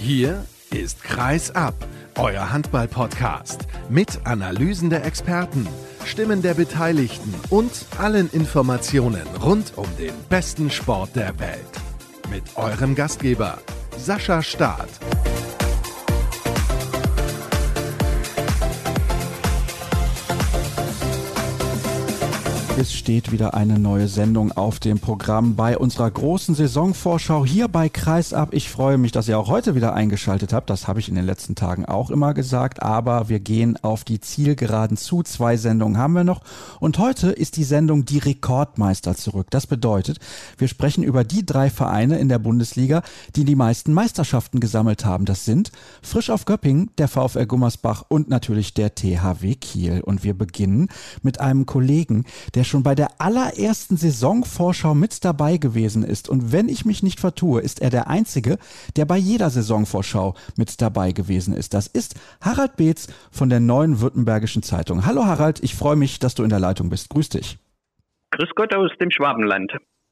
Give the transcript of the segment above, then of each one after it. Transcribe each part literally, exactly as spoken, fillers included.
Hier ist Kreis ab, euer Handball-Podcast mit Analysen der Experten, Stimmen der Beteiligten und allen Informationen rund um den besten Sport der Welt. Mit eurem Gastgeber Sascha Staat. Es steht wieder eine neue Sendung auf dem Programm bei unserer großen Saisonvorschau hier bei Kreis ab. Ich freue mich, dass ihr auch heute wieder eingeschaltet habt. Das habe ich in den letzten Tagen auch immer gesagt. Aber wir gehen auf die Zielgeraden zu. Zwei Sendungen haben wir noch. Und heute ist die Sendung Die Rekordmeister zurück. Das bedeutet, wir sprechen über die drei Vereine in der Bundesliga, die die meisten Meisterschaften gesammelt haben. Das sind Frisch auf Göppingen, der VfL Gummersbach und natürlich der T H W Kiel. Und wir beginnen mit einem Kollegen, der schon bei der allerersten Saisonvorschau mit dabei gewesen ist. Und wenn ich mich nicht vertue, ist er der Einzige, der bei jeder Saisonvorschau mit dabei gewesen ist. Das ist Harald Beetz von der Neuen Württembergischen Zeitung. Hallo Harald, ich freue mich, dass du in der Leitung bist. Grüß dich. Grüß Gott aus dem Schwabenland.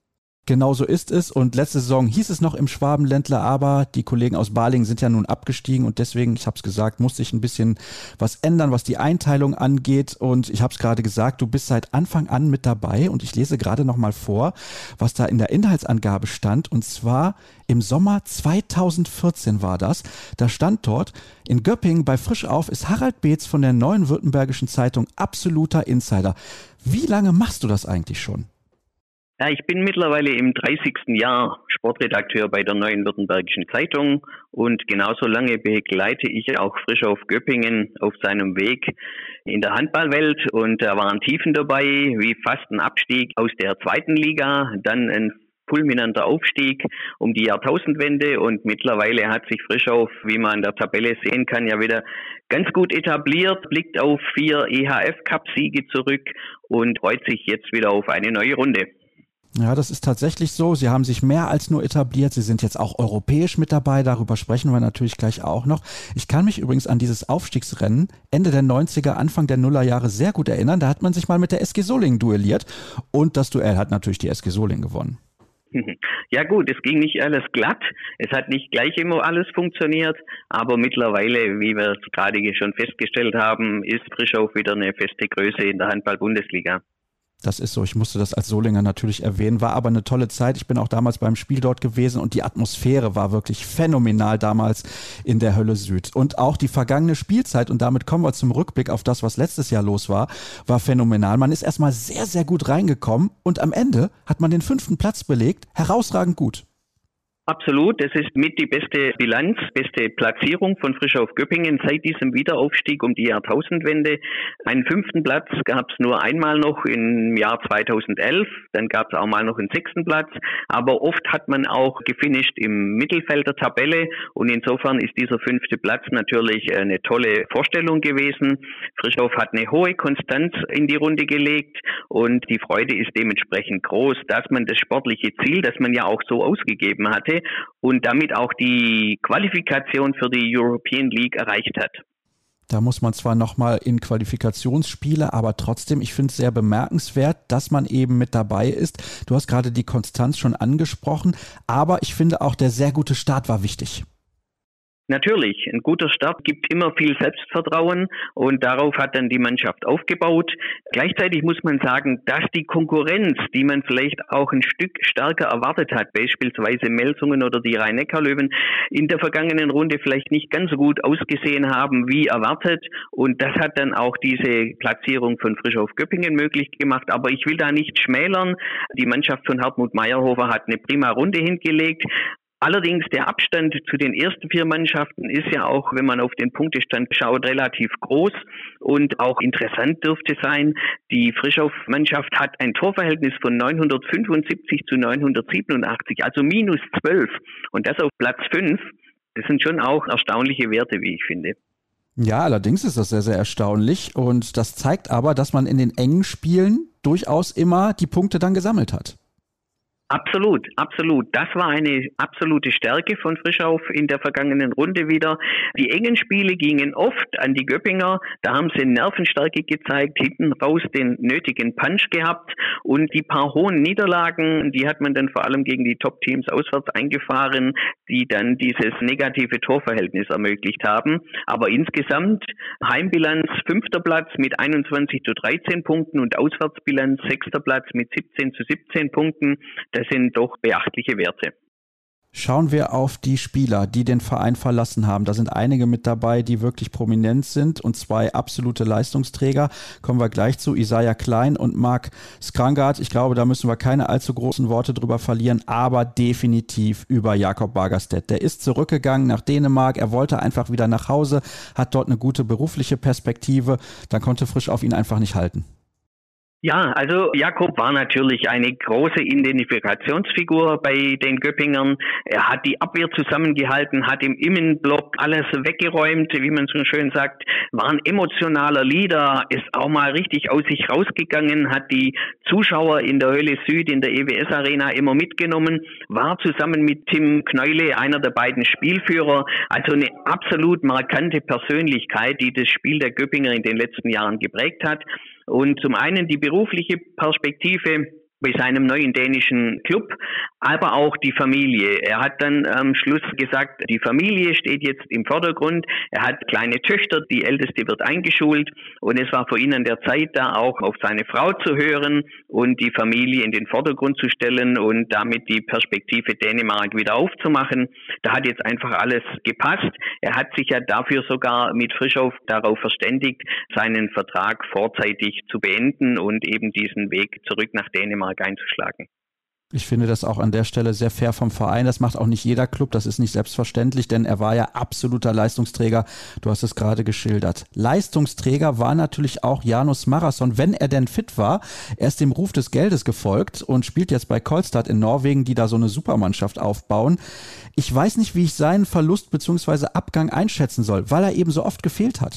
Genau so ist es und letzte Saison hieß es noch im Schwabenländler, aber die Kollegen aus Balingen sind ja nun abgestiegen und deswegen, ich habe es gesagt, musste ich ein bisschen was ändern, was die Einteilung angeht und ich habe es gerade gesagt, du bist seit Anfang an mit dabei und ich lese gerade nochmal vor, was da in der Inhaltsangabe stand und zwar im Sommer zweitausendvierzehn war das, da stand dort, in Göppingen bei Frisch auf ist Harald Beetz von der Neuen Württembergischen Zeitung absoluter Insider. Wie lange machst du das eigentlich schon? Ja, ich bin mittlerweile im dreißigsten Jahr Sportredakteur bei der Neuen Württembergischen Zeitung und genauso lange begleite ich auch Frisch auf Göppingen auf seinem Weg in der Handballwelt und da waren Tiefen dabei, wie fast ein Abstieg aus der zweiten Liga, dann ein fulminanter Aufstieg um die Jahrtausendwende und mittlerweile hat sich Frisch auf, wie man an der Tabelle sehen kann, ja wieder ganz gut etabliert, blickt auf vier E H F-Cup-Siege zurück und freut sich jetzt wieder auf eine neue Runde. Ja, das ist tatsächlich so. Sie haben sich mehr als nur etabliert. Sie sind jetzt auch europäisch mit dabei. Darüber sprechen wir natürlich gleich auch noch. Ich kann mich übrigens an dieses Aufstiegsrennen Ende der neunziger, Anfang der Nullerjahre sehr gut erinnern. Da hat man sich mal mit der S G Solingen duelliert. Und das Duell hat natürlich die S G Solingen gewonnen. Ja gut, es ging nicht alles glatt. Es hat nicht gleich immer alles funktioniert. Aber mittlerweile, wie wir es gerade schon festgestellt haben, ist Frisch auf wieder eine feste Größe in der Handball-Bundesliga. Das ist so, ich musste das als Solinger natürlich erwähnen, war aber eine tolle Zeit. Ich bin auch damals beim Spiel dort gewesen und die Atmosphäre war wirklich phänomenal damals in der Hölle Süd. Und auch die vergangene Spielzeit, und damit kommen wir zum Rückblick auf das, was letztes Jahr los war, war phänomenal. Man ist erstmal sehr, sehr gut reingekommen und am Ende hat man den fünften Platz belegt. Herausragend gut. Absolut, das ist mit die beste Bilanz, beste Platzierung von Frisch auf Göppingen seit diesem Wiederaufstieg um die Jahrtausendwende. Einen fünften Platz gab es nur einmal noch im Jahr zweitausendelf, dann gab es auch mal noch einen sechsten Platz, aber oft hat man auch gefinisht im Mittelfeld der Tabelle und insofern ist dieser fünfte Platz natürlich eine tolle Vorstellung gewesen. Frischhoff hat eine hohe Konstanz in die Runde gelegt und die Freude ist dementsprechend groß, dass man das sportliche Ziel, das man ja auch so ausgegeben hatte, und damit auch die Qualifikation für die European League erreicht hat. Da muss man zwar nochmal in Qualifikationsspiele, aber trotzdem, ich finde es sehr bemerkenswert, dass man eben mit dabei ist. Du hast gerade die Konstanz schon angesprochen, aber ich finde auch, der sehr gute Start war wichtig. Natürlich, ein guter Start gibt immer viel Selbstvertrauen und darauf hat dann die Mannschaft aufgebaut. Gleichzeitig muss man sagen, dass die Konkurrenz, die man vielleicht auch ein Stück stärker erwartet hat, beispielsweise Melsungen oder die Rhein-Neckar-Löwen, in der vergangenen Runde vielleicht nicht ganz so gut ausgesehen haben wie erwartet und das hat dann auch diese Platzierung von Frisch auf Göppingen möglich gemacht. Aber ich will da nicht schmälern. Die Mannschaft von Hartmut Meyerhofer hat eine prima Runde hingelegt. Allerdings der Abstand zu den ersten vier Mannschaften ist ja auch, wenn man auf den Punktestand schaut, relativ groß und auch interessant dürfte sein. Die Frischhoff-Mannschaft hat ein Torverhältnis von neunhundertfünfundsiebzig zu neunhundertsiebenundachtzig, also minus zwölf und das auf Platz fünf. Das sind schon auch erstaunliche Werte, wie ich finde. Ja, allerdings ist das sehr, sehr erstaunlich und das zeigt aber, dass man in den engen Spielen durchaus immer die Punkte dann gesammelt hat. Absolut, absolut. Das war eine absolute Stärke von Frischau in der vergangenen Runde wieder. Die engen Spiele gingen oft an die Göppinger. Da haben sie Nervenstärke gezeigt, hinten raus den nötigen Punch gehabt. Und die paar hohen Niederlagen, die hat man dann vor allem gegen die Top-Teams auswärts eingefahren, die dann dieses negative Torverhältnis ermöglicht haben. Aber insgesamt Heimbilanz fünfter Platz mit einundzwanzig zu dreizehn Punkten und Auswärtsbilanz sechster Platz mit siebzehn zu siebzehn Punkten. Das sind doch beachtliche Werte. Schauen wir auf die Spieler, die den Verein verlassen haben. Da sind einige mit dabei, die wirklich prominent sind und zwei absolute Leistungsträger. Kommen wir gleich zu. Isaiah Klein und Mark Skrangard. Ich glaube, da müssen wir keine allzu großen Worte drüber verlieren, aber definitiv über Jakob Bagerstedt. Der ist zurückgegangen nach Dänemark. Er wollte einfach wieder nach Hause, hat dort eine gute berufliche Perspektive. Dann konnte Frisch auf ihn einfach nicht halten. Ja, also Jakob war natürlich eine große Identifikationsfigur bei den Göppingern. Er hat die Abwehr zusammengehalten, hat im Innenblock alles weggeräumt, wie man so schön sagt, war ein emotionaler Leader, ist auch mal richtig aus sich rausgegangen, hat die Zuschauer in der Hölle Süd, in der E W S Arena immer mitgenommen, war zusammen mit Tim Kneule einer der beiden Spielführer, also eine absolut markante Persönlichkeit, die das Spiel der Göppinger in den letzten Jahren geprägt hat. Und zum einen die berufliche Perspektive bei seinem neuen dänischen Club, aber auch die Familie. Er hat dann am Schluss gesagt, die Familie steht jetzt im Vordergrund. Er hat kleine Töchter, die älteste wird eingeschult und es war für ihn an der Zeit, da auch auf seine Frau zu hören und die Familie in den Vordergrund zu stellen und damit die Perspektive Dänemark wieder aufzumachen. Da hat jetzt einfach alles gepasst. Er hat sich ja dafür sogar mit Frischau darauf verständigt, seinen Vertrag vorzeitig zu beenden und eben diesen Weg zurück nach Dänemark einzuschlagen. Ich finde das auch an der Stelle sehr fair vom Verein. Das macht auch nicht jeder Club, das ist nicht selbstverständlich, denn er war ja absoluter Leistungsträger. Du hast es gerade geschildert. Leistungsträger war natürlich auch Janus Marason, wenn er denn fit war. Er ist dem Ruf des Geldes gefolgt und spielt jetzt bei Kolstad in Norwegen, die da so eine Supermannschaft aufbauen. Ich weiß nicht, wie ich seinen Verlust bzw. Abgang einschätzen soll, weil er eben so oft gefehlt hat.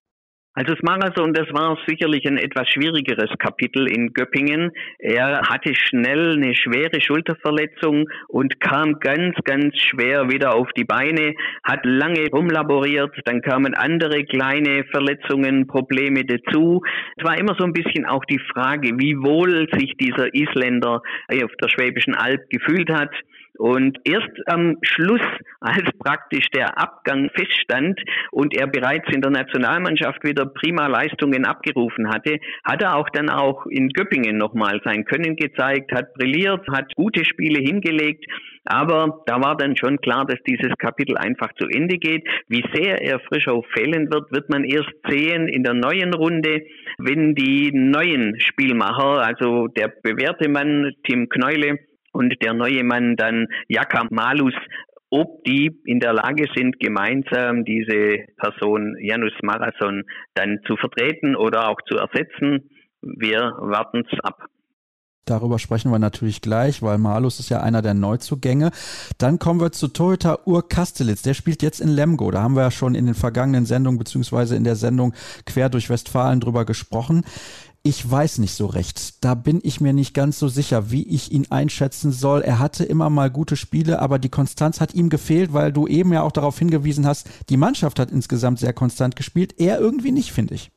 Also das Marathon, das war sicherlich ein etwas schwierigeres Kapitel in Göppingen. Er hatte schnell eine schwere Schulterverletzung und kam ganz, ganz schwer wieder auf die Beine, hat lange rumlaboriert, dann kamen andere kleine Verletzungen, Probleme dazu. Es war immer so ein bisschen auch die Frage, wie wohl sich dieser Isländer auf der Schwäbischen Alb gefühlt hat. Und erst am Schluss, als praktisch der Abgang feststand und er bereits in der Nationalmannschaft wieder prima Leistungen abgerufen hatte, hat er auch dann auch in Göppingen nochmal sein Können gezeigt, hat brilliert, hat gute Spiele hingelegt. Aber da war dann schon klar, dass dieses Kapitel einfach zu Ende geht. Wie sehr er Frischau fehlen wird, wird man erst sehen in der neuen Runde, wenn die neuen Spielmacher, also der bewährte Mann Tim Kneule und der neue Mann dann Jaka Malus, ob die in der Lage sind, gemeinsam diese Person Janus Marason dann zu vertreten oder auch zu ersetzen. Wir warten es ab. Darüber sprechen wir natürlich gleich, weil Malus ist ja einer der Neuzugänge. Dann kommen wir zu Torhüter Ur Kastelitz. Der spielt jetzt in Lemgo. Da haben wir ja schon in den vergangenen Sendungen beziehungsweise in der Sendung Quer durch Westfalen drüber gesprochen. Ich weiß nicht so recht. Da bin ich mir nicht ganz so sicher, wie ich ihn einschätzen soll. Er hatte immer mal gute Spiele, aber die Konstanz hat ihm gefehlt, weil du eben ja auch darauf hingewiesen hast, die Mannschaft hat insgesamt sehr konstant gespielt. Er irgendwie nicht, finde ich.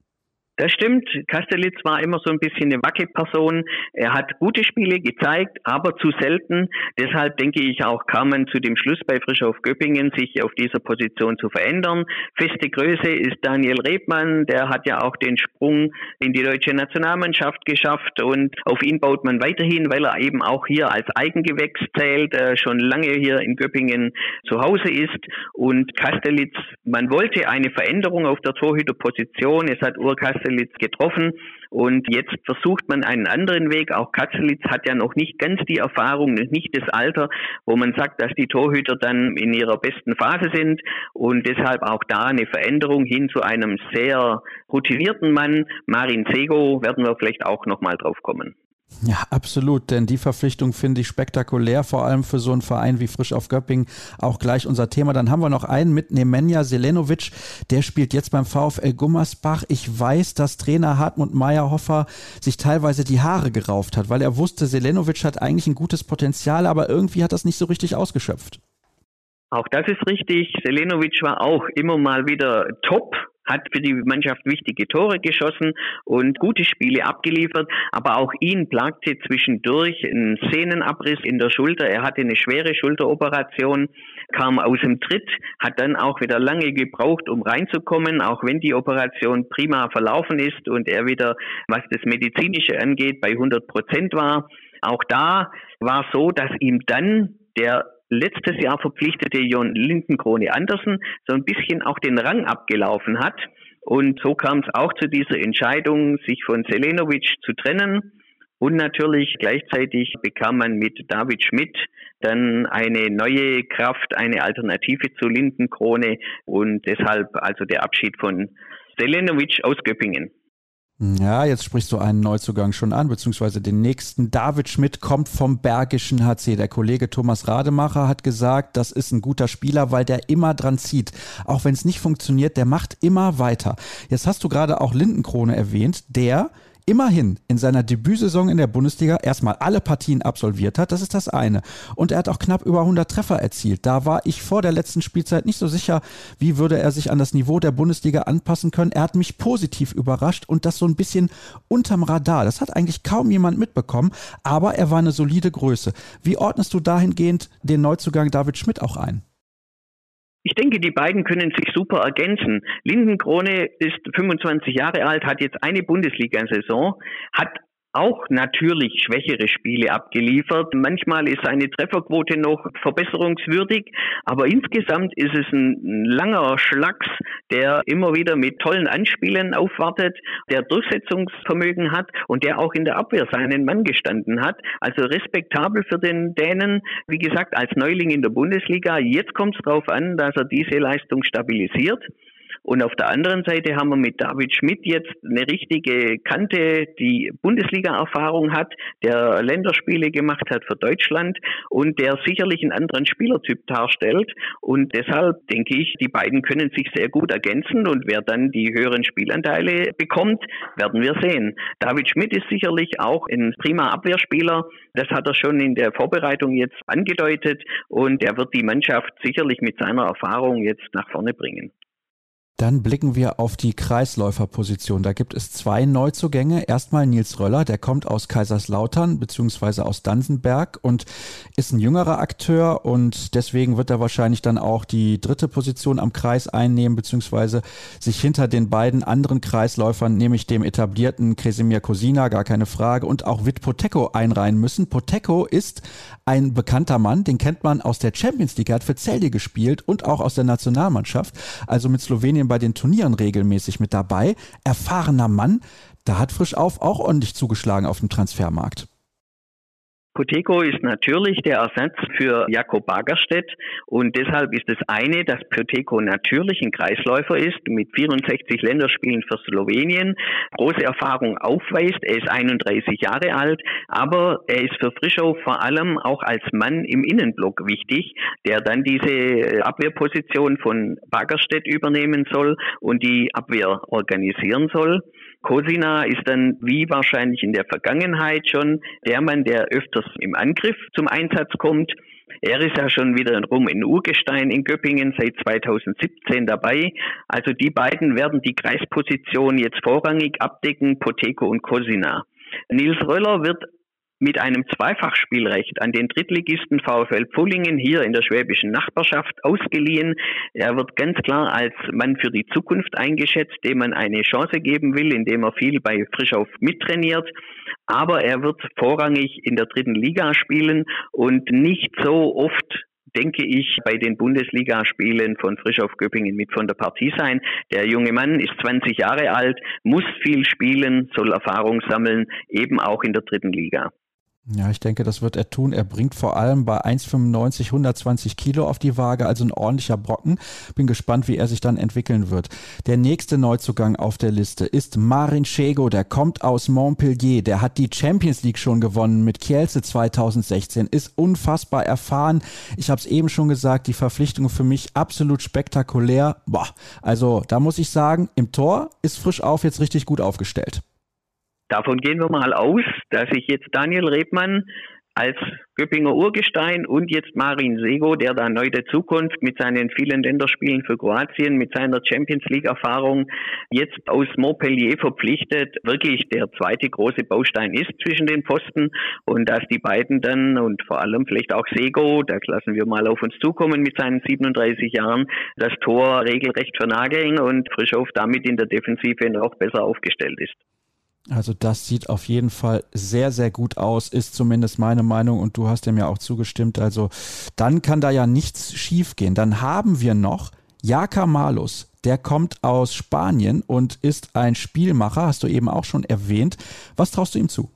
Das stimmt. Kastelitz war immer so ein bisschen eine Wackelperson. Er hat gute Spiele gezeigt, aber zu selten. Deshalb denke ich auch, kam man zu dem Schluss bei Frischau Göppingen, sich auf dieser Position zu verändern. Feste Größe ist Daniel Rebmann. Der hat ja auch den Sprung in die deutsche Nationalmannschaft geschafft und auf ihn baut man weiterhin, weil er eben auch hier als Eigengewächs zählt, äh, schon lange hier in Göppingen zu Hause ist. Und Kastelitz, man wollte eine Veränderung auf der Torhüterposition. Es hat Ur Kastelitz getroffen und jetzt versucht man einen anderen Weg. Auch Kastelitz hat ja noch nicht ganz die Erfahrung, nicht das Alter, wo man sagt, dass die Torhüter dann in ihrer besten Phase sind und deshalb auch da eine Veränderung hin zu einem sehr routinierten Mann. Marin Sego werden wir vielleicht auch nochmal drauf kommen. Ja, absolut, denn die Verpflichtung finde ich spektakulär, vor allem für so einen Verein wie Frisch auf Göppingen, auch gleich unser Thema. Dann haben wir noch einen mit Nemanja Selenovic, der spielt jetzt beim VfL Gummersbach. Ich weiß, dass Trainer Hartmut Meyerhofer sich teilweise die Haare gerauft hat, weil er wusste, Selenovic hat eigentlich ein gutes Potenzial, aber irgendwie hat das nicht so richtig ausgeschöpft. Auch das ist richtig. Selenovic war auch immer mal wieder top, hat für die Mannschaft wichtige Tore geschossen und gute Spiele abgeliefert, aber auch ihn plagte zwischendurch ein Sehnenabriss in der Schulter. Er hatte eine schwere Schulteroperation, kam aus dem Tritt, hat dann auch wieder lange gebraucht, um reinzukommen, auch wenn die Operation prima verlaufen ist und er wieder, was das Medizinische angeht, bei hundert Prozent war. Auch da war es so, dass ihm dann der letztes Jahr verpflichtete Jon Lindenkrone Andersen so ein bisschen auch den Rang abgelaufen hat. Und so kam es auch zu dieser Entscheidung, sich von Selenovic zu trennen. Und natürlich gleichzeitig bekam man mit David Schmidt dann eine neue Kraft, eine Alternative zu Lindenkrone. Und deshalb also der Abschied von Selenovic aus Göppingen. Ja, jetzt sprichst du einen Neuzugang schon an, beziehungsweise den nächsten. David Schmidt kommt vom Bergischen H C. Der Kollege Thomas Rademacher hat gesagt, das ist ein guter Spieler, weil der immer dran zieht. Auch wenn es nicht funktioniert, der macht immer weiter. Jetzt hast du gerade auch Lindenkrone erwähnt, der immerhin in seiner Debütsaison in der Bundesliga erstmal alle Partien absolviert hat, das ist das eine. Und er hat auch knapp über hundert Treffer erzielt. Da war ich vor der letzten Spielzeit nicht so sicher, wie würde er sich an das Niveau der Bundesliga anpassen können. Er hat mich positiv überrascht und das so ein bisschen unterm Radar. Das hat eigentlich kaum jemand mitbekommen, aber er war eine solide Größe. Wie ordnest du dahingehend den Neuzugang David Schmidt auch ein? Ich denke, die beiden können sich super ergänzen. Lindenkrone ist fünfundzwanzig Jahre alt, hat jetzt eine Bundesliga-Saison, hat auch natürlich schwächere Spiele abgeliefert. Manchmal ist seine Trefferquote noch verbesserungswürdig, aber insgesamt ist es ein langer Schlags, der immer wieder mit tollen Anspielen aufwartet, der Durchsetzungsvermögen hat und der auch in der Abwehr seinen Mann gestanden hat. Also respektabel für den Dänen, wie gesagt, als Neuling in der Bundesliga. Jetzt kommt es darauf an, dass er diese Leistung stabilisiert. Und auf der anderen Seite haben wir mit David Schmidt jetzt eine richtige Kante, die Bundesliga-Erfahrung hat, der Länderspiele gemacht hat für Deutschland und der sicherlich einen anderen Spielertyp darstellt. Und deshalb denke ich, die beiden können sich sehr gut ergänzen und wer dann die höheren Spielanteile bekommt, werden wir sehen. David Schmidt ist sicherlich auch ein prima Abwehrspieler. Das hat er schon in der Vorbereitung jetzt angedeutet und er wird die Mannschaft sicherlich mit seiner Erfahrung jetzt nach vorne bringen. Dann blicken wir auf die Kreisläuferposition. Da gibt es zwei Neuzugänge. Erstmal Nils Röller, der kommt aus Kaiserslautern bzw. aus Dansenberg und ist ein jüngerer Akteur und deswegen wird er wahrscheinlich dann auch die dritte Position am Kreis einnehmen bzw. sich hinter den beiden anderen Kreisläufern, nämlich dem etablierten Kresimir Kosina, gar keine Frage, und auch Vit Poteko einreihen müssen. Poteko ist ein bekannter Mann, den kennt man aus der Champions League, er hat für Celje gespielt und auch aus der Nationalmannschaft, also mit Slowenien bei den Turnieren regelmäßig mit dabei. Erfahrener Mann, da hat Frisch auf auch ordentlich zugeschlagen auf dem Transfermarkt. Poteko ist natürlich der Ersatz für Jakob Bagerstedt und deshalb ist das eine, dass Poteko natürlich ein Kreisläufer ist, mit vierundsechzig Länderspielen für Slowenien, große Erfahrung aufweist, er ist einunddreißig Jahre alt, aber er ist für Frischau vor allem auch als Mann im Innenblock wichtig, der dann diese Abwehrposition von Bagerstedt übernehmen soll und die Abwehr organisieren soll. Kosina ist dann, wie wahrscheinlich in der Vergangenheit schon, der Mann, der öfters im Angriff zum Einsatz kommt. Er ist ja schon wieder rum in Urgestein in Göppingen seit zweitausendsiebzehn dabei. Also die beiden werden die Kreisposition jetzt vorrangig abdecken, Poteko und Kosina. Nils Röller wird mit einem Zweifachspielrecht an den Drittligisten VfL Pfullingen hier in der schwäbischen Nachbarschaft ausgeliehen. Er wird ganz klar als Mann für die Zukunft eingeschätzt, dem man eine Chance geben will, indem er viel bei Frischau mittrainiert. Aber er wird vorrangig in der dritten Liga spielen und nicht so oft, denke ich, bei den Bundesligaspielen von Frisch auf Göppingen mit von der Partie sein. Der junge Mann ist zwanzig Jahre alt, muss viel spielen, soll Erfahrung sammeln, eben auch in der dritten Liga. Ja, ich denke, das wird er tun. Er bringt vor allem bei eins Komma fünfundneunzig hundertzwanzig Kilo auf die Waage, also ein ordentlicher Brocken. Bin gespannt, wie er sich dann entwickeln wird. Der nächste Neuzugang auf der Liste ist Marin Szego, der kommt aus Montpellier. Der hat die Champions League schon gewonnen mit Kielce zweitausendsechzehn, ist unfassbar erfahren. Ich habe es eben schon gesagt, die Verpflichtung für mich absolut spektakulär. Boah, also da muss ich sagen, im Tor ist frisch auf jetzt richtig gut aufgestellt. Davon gehen wir mal aus, dass sich jetzt Daniel Rebmann als Göppinger Urgestein und jetzt Marin Szego, der da neu dazukommt mit seinen vielen Länderspielen für Kroatien, mit seiner Champions League Erfahrung, jetzt aus Montpellier verpflichtet, wirklich der zweite große Baustein ist zwischen den Pfosten und dass die beiden dann und vor allem vielleicht auch Szego, das lassen wir mal auf uns zukommen mit seinen siebenunddreißig Jahren, das Tor regelrecht vernageln und Frischhoff damit in der Defensive noch besser aufgestellt ist. Also das sieht auf jeden Fall sehr, sehr gut aus, ist zumindest meine Meinung und du hast dem ja auch zugestimmt. Also dann kann da ja nichts schief gehen. Dann haben wir noch Jaka Malus, der kommt aus Spanien und ist ein Spielmacher, hast du eben auch schon erwähnt. Was traust du ihm zu?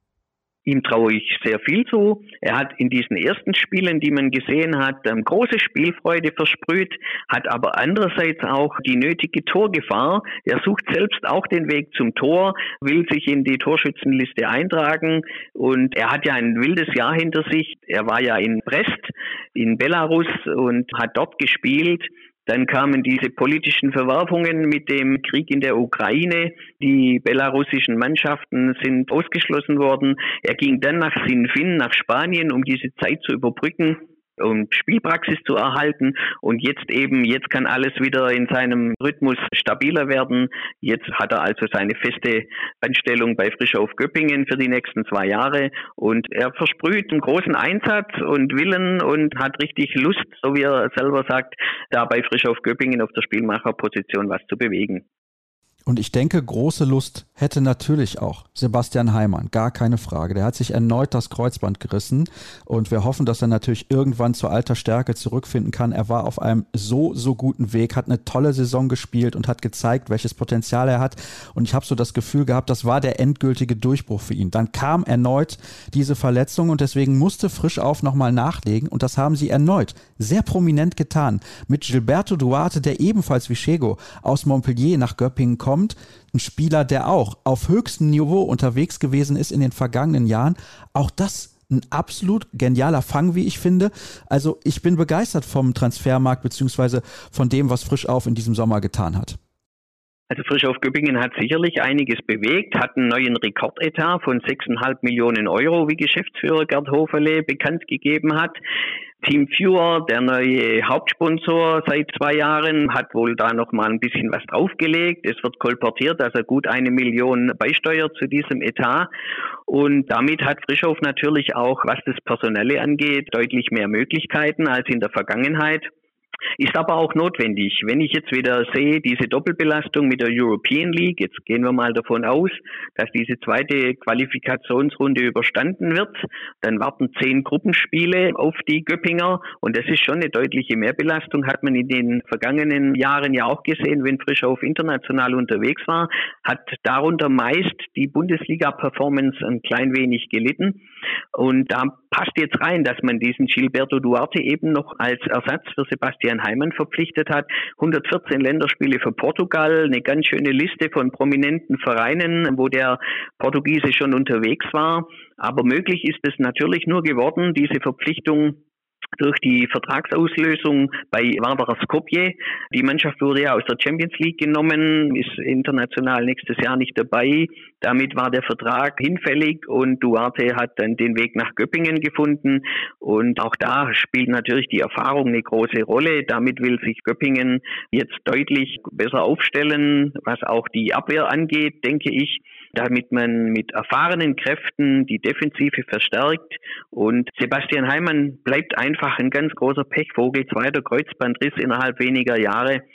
Ihm traue ich sehr viel zu. Er hat in diesen ersten Spielen, die man gesehen hat, große Spielfreude versprüht, hat aber andererseits auch die nötige Torgefahr. Er sucht selbst auch den Weg zum Tor, will sich in die Torschützenliste eintragen und er hat ja ein wildes Jahr hinter sich. Er war ja in Brest, in Belarus und hat dort gespielt. Dann kamen diese politischen Verwerfungen mit dem Krieg in der Ukraine. Die belarussischen Mannschaften sind ausgeschlossen worden. Er ging dann nach Sinfín, nach Spanien, um diese Zeit zu überbrücken, um Spielpraxis zu erhalten. Und jetzt eben, jetzt kann alles wieder in seinem Rhythmus stabiler werden. Jetzt hat er also seine feste Anstellung bei Frischhoff Göppingen für die nächsten zwei Jahre. Und er versprüht einen großen Einsatz und Willen und hat richtig Lust, so wie er selber sagt, da bei Frischhoff Göppingen auf der Spielmacherposition was zu bewegen. Und ich denke, große Lust hätte natürlich auch Sebastian Heimann, gar keine Frage. Der hat sich erneut das Kreuzband gerissen und wir hoffen, dass er natürlich irgendwann zur alter Stärke zurückfinden kann. Er war auf einem so, so guten Weg, hat eine tolle Saison gespielt und hat gezeigt, welches Potenzial er hat. Und ich habe so das Gefühl gehabt, das war der endgültige Durchbruch für ihn. Dann kam erneut diese Verletzung und deswegen musste Frischhoff nochmal nachlegen und das haben sie erneut sehr prominent getan. Mit Gilberto Duarte, der ebenfalls wie Szego aus Montpellier nach Göppingen kommt. Ein Spieler, der auch auf höchstem Niveau unterwegs gewesen ist in den vergangenen Jahren. Auch das ein absolut genialer Fang, wie ich finde. Also ich bin begeistert vom Transfermarkt beziehungsweise von dem, was Frischhoff in diesem Sommer getan hat. Also Frischhoff Göppingen hat sicherlich einiges bewegt, hat einen neuen Rekordetat von sechs Komma fünf Millionen Euro, wie Geschäftsführer Gerd Hoferle bekannt gegeben hat. Team Viewer, der neue Hauptsponsor seit zwei Jahren, hat wohl da noch mal ein bisschen was draufgelegt. Es wird kolportiert, dass er gut eine Million beisteuert zu diesem Etat. Und damit hat Frischhoff natürlich auch, was das Personelle angeht, deutlich mehr Möglichkeiten als in der Vergangenheit. Ist aber auch notwendig. Wenn ich jetzt wieder sehe, diese Doppelbelastung mit der European League, jetzt gehen wir mal davon aus, dass diese zweite Qualifikationsrunde überstanden wird, dann warten zehn Gruppenspiele auf die Göppinger und das ist schon eine deutliche Mehrbelastung, hat man in den vergangenen Jahren ja auch gesehen, wenn Frischhoff international unterwegs war, hat darunter meist die Bundesliga-Performance ein klein wenig gelitten und da passt jetzt rein, dass man diesen Gilberto Duarte eben noch als Ersatz für Sebastian Heimann verpflichtet hat. hundertvierzehn Länderspiele für Portugal, eine ganz schöne Liste von prominenten Vereinen, wo der Portugiese schon unterwegs war. Aber möglich ist es natürlich nur geworden, diese Verpflichtung durch die Vertragsauslösung bei Vardar Skopje. Die Mannschaft wurde ja aus der Champions League genommen, ist international nächstes Jahr nicht dabei. Damit war der Vertrag hinfällig und Duarte hat dann den Weg nach Göppingen gefunden. Und auch da spielt natürlich die Erfahrung eine große Rolle. Damit will sich Göppingen jetzt deutlich besser aufstellen, was auch die Abwehr angeht, denke ich, damit man mit erfahrenen Kräften die Defensive verstärkt. Und Sebastian Heimann bleibt einfach ein ganz großer Pechvogel, zweiter Kreuzbandriss innerhalb weniger Jahre.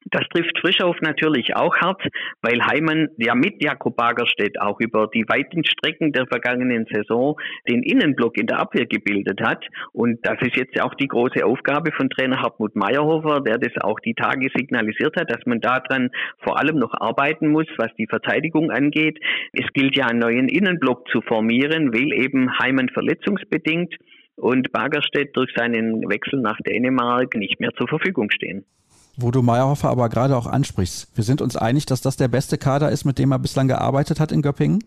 Das trifft Frischhoff natürlich auch hart, weil Heimann ja mit Jakob Bagerstedt auch über die weiten Strecken der vergangenen Saison den Innenblock in der Abwehr gebildet hat. Und das ist jetzt auch die große Aufgabe von Trainer Hartmut Mayerhofer, der das auch die Tage signalisiert hat, dass man daran vor allem noch arbeiten muss, was die Verteidigung angeht. Es gilt ja, einen neuen Innenblock zu formieren, weil eben Heimann verletzungsbedingt und Bagerstedt durch seinen Wechsel nach Dänemark nicht mehr zur Verfügung stehen. Wo du Mayerhofer aber gerade auch ansprichst, wir sind uns einig, dass das der beste Kader ist, mit dem er bislang gearbeitet hat in Göppingen?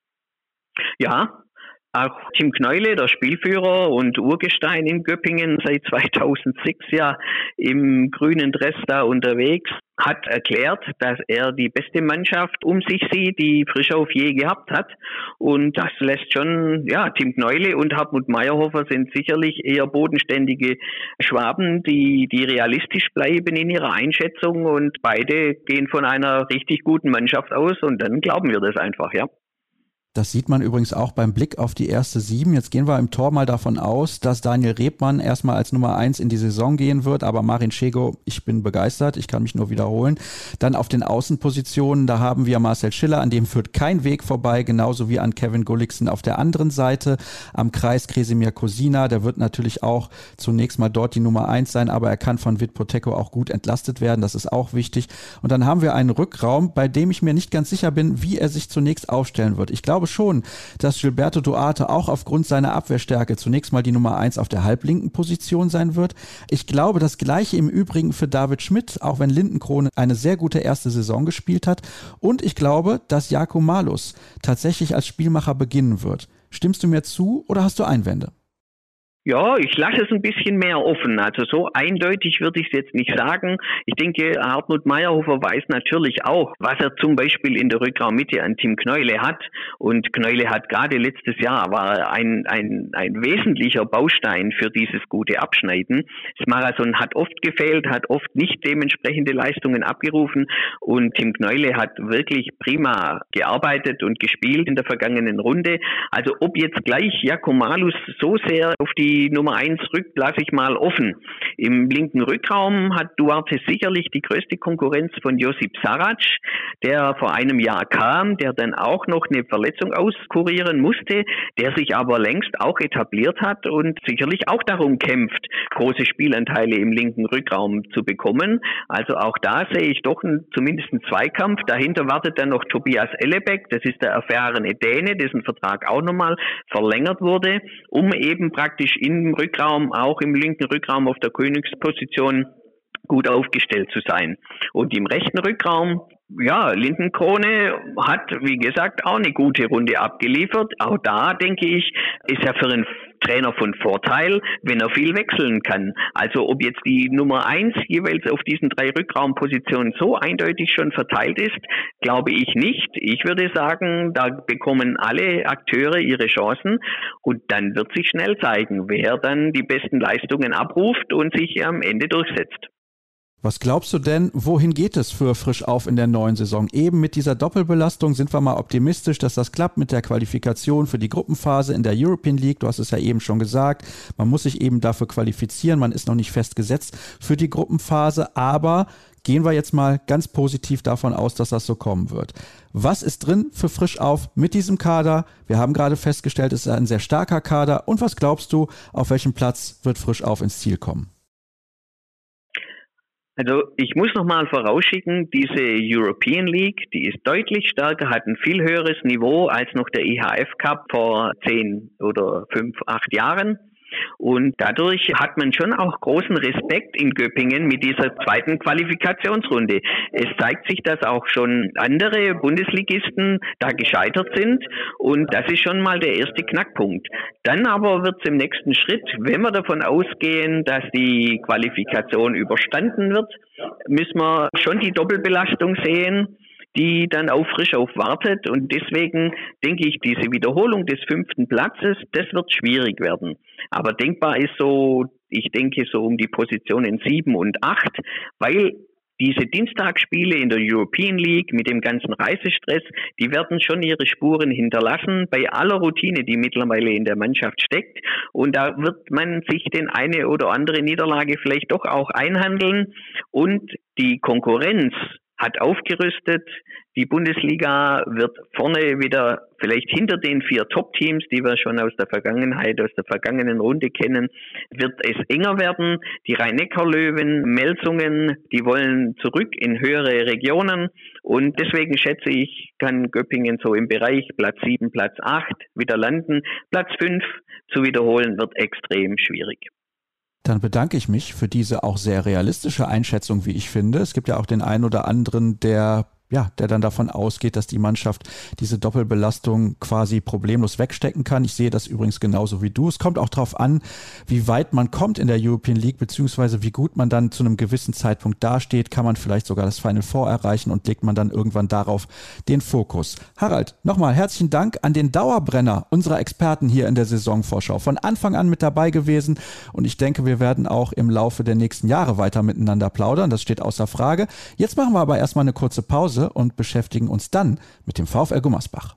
Ja, auch Tim Kneule, der Spielführer und Urgestein in Göppingen, seit zweitausendsechs ja im grünen Dress da unterwegs, hat erklärt, dass er die beste Mannschaft um sich sieht, die Frischhoff je gehabt hat. Und das lässt schon, ja, Tim Kneule und Hartmut Mayerhofer sind sicherlich eher bodenständige Schwaben, die, die realistisch bleiben in ihrer Einschätzung. Und beide gehen von einer richtig guten Mannschaft aus. Und dann glauben wir das einfach, ja. Das sieht man übrigens auch beim Blick auf die erste Sieben. Jetzt gehen wir im Tor mal davon aus, dass Daniel Rebmann erstmal als Nummer eins in die Saison gehen wird. Aber Marin Szego, ich bin begeistert, ich kann mich nur wiederholen. Dann auf den Außenpositionen, da haben wir Marcel Schiller, an dem führt kein Weg vorbei, genauso wie an Kevin Gulliksen auf der anderen Seite. Am Kreis Kresimir Kosina, der wird natürlich auch zunächst mal dort die Nummer eins sein, aber er kann von Vidpoteco auch gut entlastet werden, das ist auch wichtig. Und dann haben wir einen Rückraum, bei dem ich mir nicht ganz sicher bin, wie er sich zunächst aufstellen wird. Ich glaube schon, dass Gilberto Duarte auch aufgrund seiner Abwehrstärke zunächst mal die Nummer eins auf der halblinken Position sein wird. Ich glaube, das Gleiche im Übrigen für David Schmidt, auch wenn Lindenkrone eine sehr gute erste Saison gespielt hat. Und ich glaube, dass Jako Malus tatsächlich als Spielmacher beginnen wird. Stimmst du mir zu oder hast du Einwände? Ja, ich lasse es ein bisschen mehr offen. Also so eindeutig würde ich es jetzt nicht sagen. Ich denke, Hartmut Mayerhofer weiß natürlich auch, was er zum Beispiel in der Rückraummitte an Tim Kneule hat. Und Kneule hat gerade letztes Jahr war ein, ein, ein wesentlicher Baustein für dieses gute Abschneiden. Das Marathon hat oft gefehlt, hat oft nicht dementsprechende Leistungen abgerufen. Und Tim Kneule hat wirklich prima gearbeitet und gespielt in der vergangenen Runde. Also ob jetzt gleich Jako Malus so sehr auf die Die Nummer eins rückt, lasse ich mal offen. Im linken Rückraum hat Duarte sicherlich die größte Konkurrenz von Josip Sarac, der vor einem Jahr kam, der dann auch noch eine Verletzung auskurieren musste, der sich aber längst auch etabliert hat und sicherlich auch darum kämpft, große Spielanteile im linken Rückraum zu bekommen. Also auch da sehe ich doch einen, zumindest einen Zweikampf. Dahinter wartet dann noch Tobias Ellebeck, das ist der erfahrene Däne, dessen Vertrag auch nochmal verlängert wurde, um eben praktisch im Rückraum, auch im linken Rückraum auf der Königsposition gut aufgestellt zu sein. Und im rechten Rückraum, ja, Lindenkrone hat, wie gesagt, auch eine gute Runde abgeliefert. Auch da, denke ich, ist er für einen Trainer von Vorteil, wenn er viel wechseln kann. Also ob jetzt die Nummer eins jeweils auf diesen drei Rückraumpositionen so eindeutig schon verteilt ist, glaube ich nicht. Ich würde sagen, da bekommen alle Akteure ihre Chancen und dann wird sich schnell zeigen, wer dann die besten Leistungen abruft und sich am Ende durchsetzt. Was glaubst du denn, wohin geht es für Frischauf in der neuen Saison? Eben mit dieser Doppelbelastung sind wir mal optimistisch, dass das klappt mit der Qualifikation für die Gruppenphase in der European League. Du hast es ja eben schon gesagt, man muss sich eben dafür qualifizieren, man ist noch nicht festgesetzt für die Gruppenphase, aber gehen wir jetzt mal ganz positiv davon aus, dass das so kommen wird. Was ist drin für Frischauf mit diesem Kader? Wir haben gerade festgestellt, es ist ein sehr starker Kader. Und was glaubst du, auf welchem Platz wird Frischauf ins Ziel kommen? Also ich muss nochmal vorausschicken, diese European League, die ist deutlich stärker, hat ein viel höheres Niveau als noch der I H F Cup vor zehn oder fünf, acht Jahren. Und dadurch hat man schon auch großen Respekt in Göppingen mit dieser zweiten Qualifikationsrunde. Es zeigt sich, dass auch schon andere Bundesligisten da gescheitert sind und das ist schon mal der erste Knackpunkt. Dann aber wird es im nächsten Schritt, wenn wir davon ausgehen, dass die Qualifikation überstanden wird, müssen wir schon die Doppelbelastung sehen, die dann auf Frischauf wartet. Und deswegen denke ich, diese Wiederholung des fünften Platzes, das wird schwierig werden. Aber denkbar ist so, ich denke so um die Positionen sieben und acht, weil diese Dienstagsspiele in der European League mit dem ganzen Reisestress, die werden schon ihre Spuren hinterlassen bei aller Routine, die mittlerweile in der Mannschaft steckt. Und da wird man sich den eine oder andere Niederlage vielleicht doch auch einhandeln. Und die Konkurrenz hat aufgerüstet. Die Bundesliga wird vorne wieder vielleicht hinter den vier Top-Teams, die wir schon aus der Vergangenheit, aus der vergangenen Runde kennen, wird es enger werden. Die Rhein-Neckar-Löwen, Melsungen, die wollen zurück in höhere Regionen. Und deswegen schätze ich, kann Göppingen so im Bereich Platz sieben, Platz acht wieder landen. Platz fünf zu wiederholen wird extrem schwierig. Dann bedanke ich mich für diese auch sehr realistische Einschätzung, wie ich finde. Es gibt ja auch den einen oder anderen, der ja, der dann davon ausgeht, dass die Mannschaft diese Doppelbelastung quasi problemlos wegstecken kann. Ich sehe das übrigens genauso wie du. Es kommt auch darauf an, wie weit man kommt in der European League, beziehungsweise wie gut man dann zu einem gewissen Zeitpunkt dasteht. Kann man vielleicht sogar das Final Four erreichen und legt man dann irgendwann darauf den Fokus. Harald, nochmal herzlichen Dank an den Dauerbrenner unserer Experten hier in der Saisonvorschau. Von Anfang an mit dabei gewesen und ich denke, wir werden auch im Laufe der nächsten Jahre weiter miteinander plaudern. Das steht außer Frage. Jetzt machen wir aber erstmal eine kurze Pause und beschäftigen uns dann mit dem VfL Gummersbach.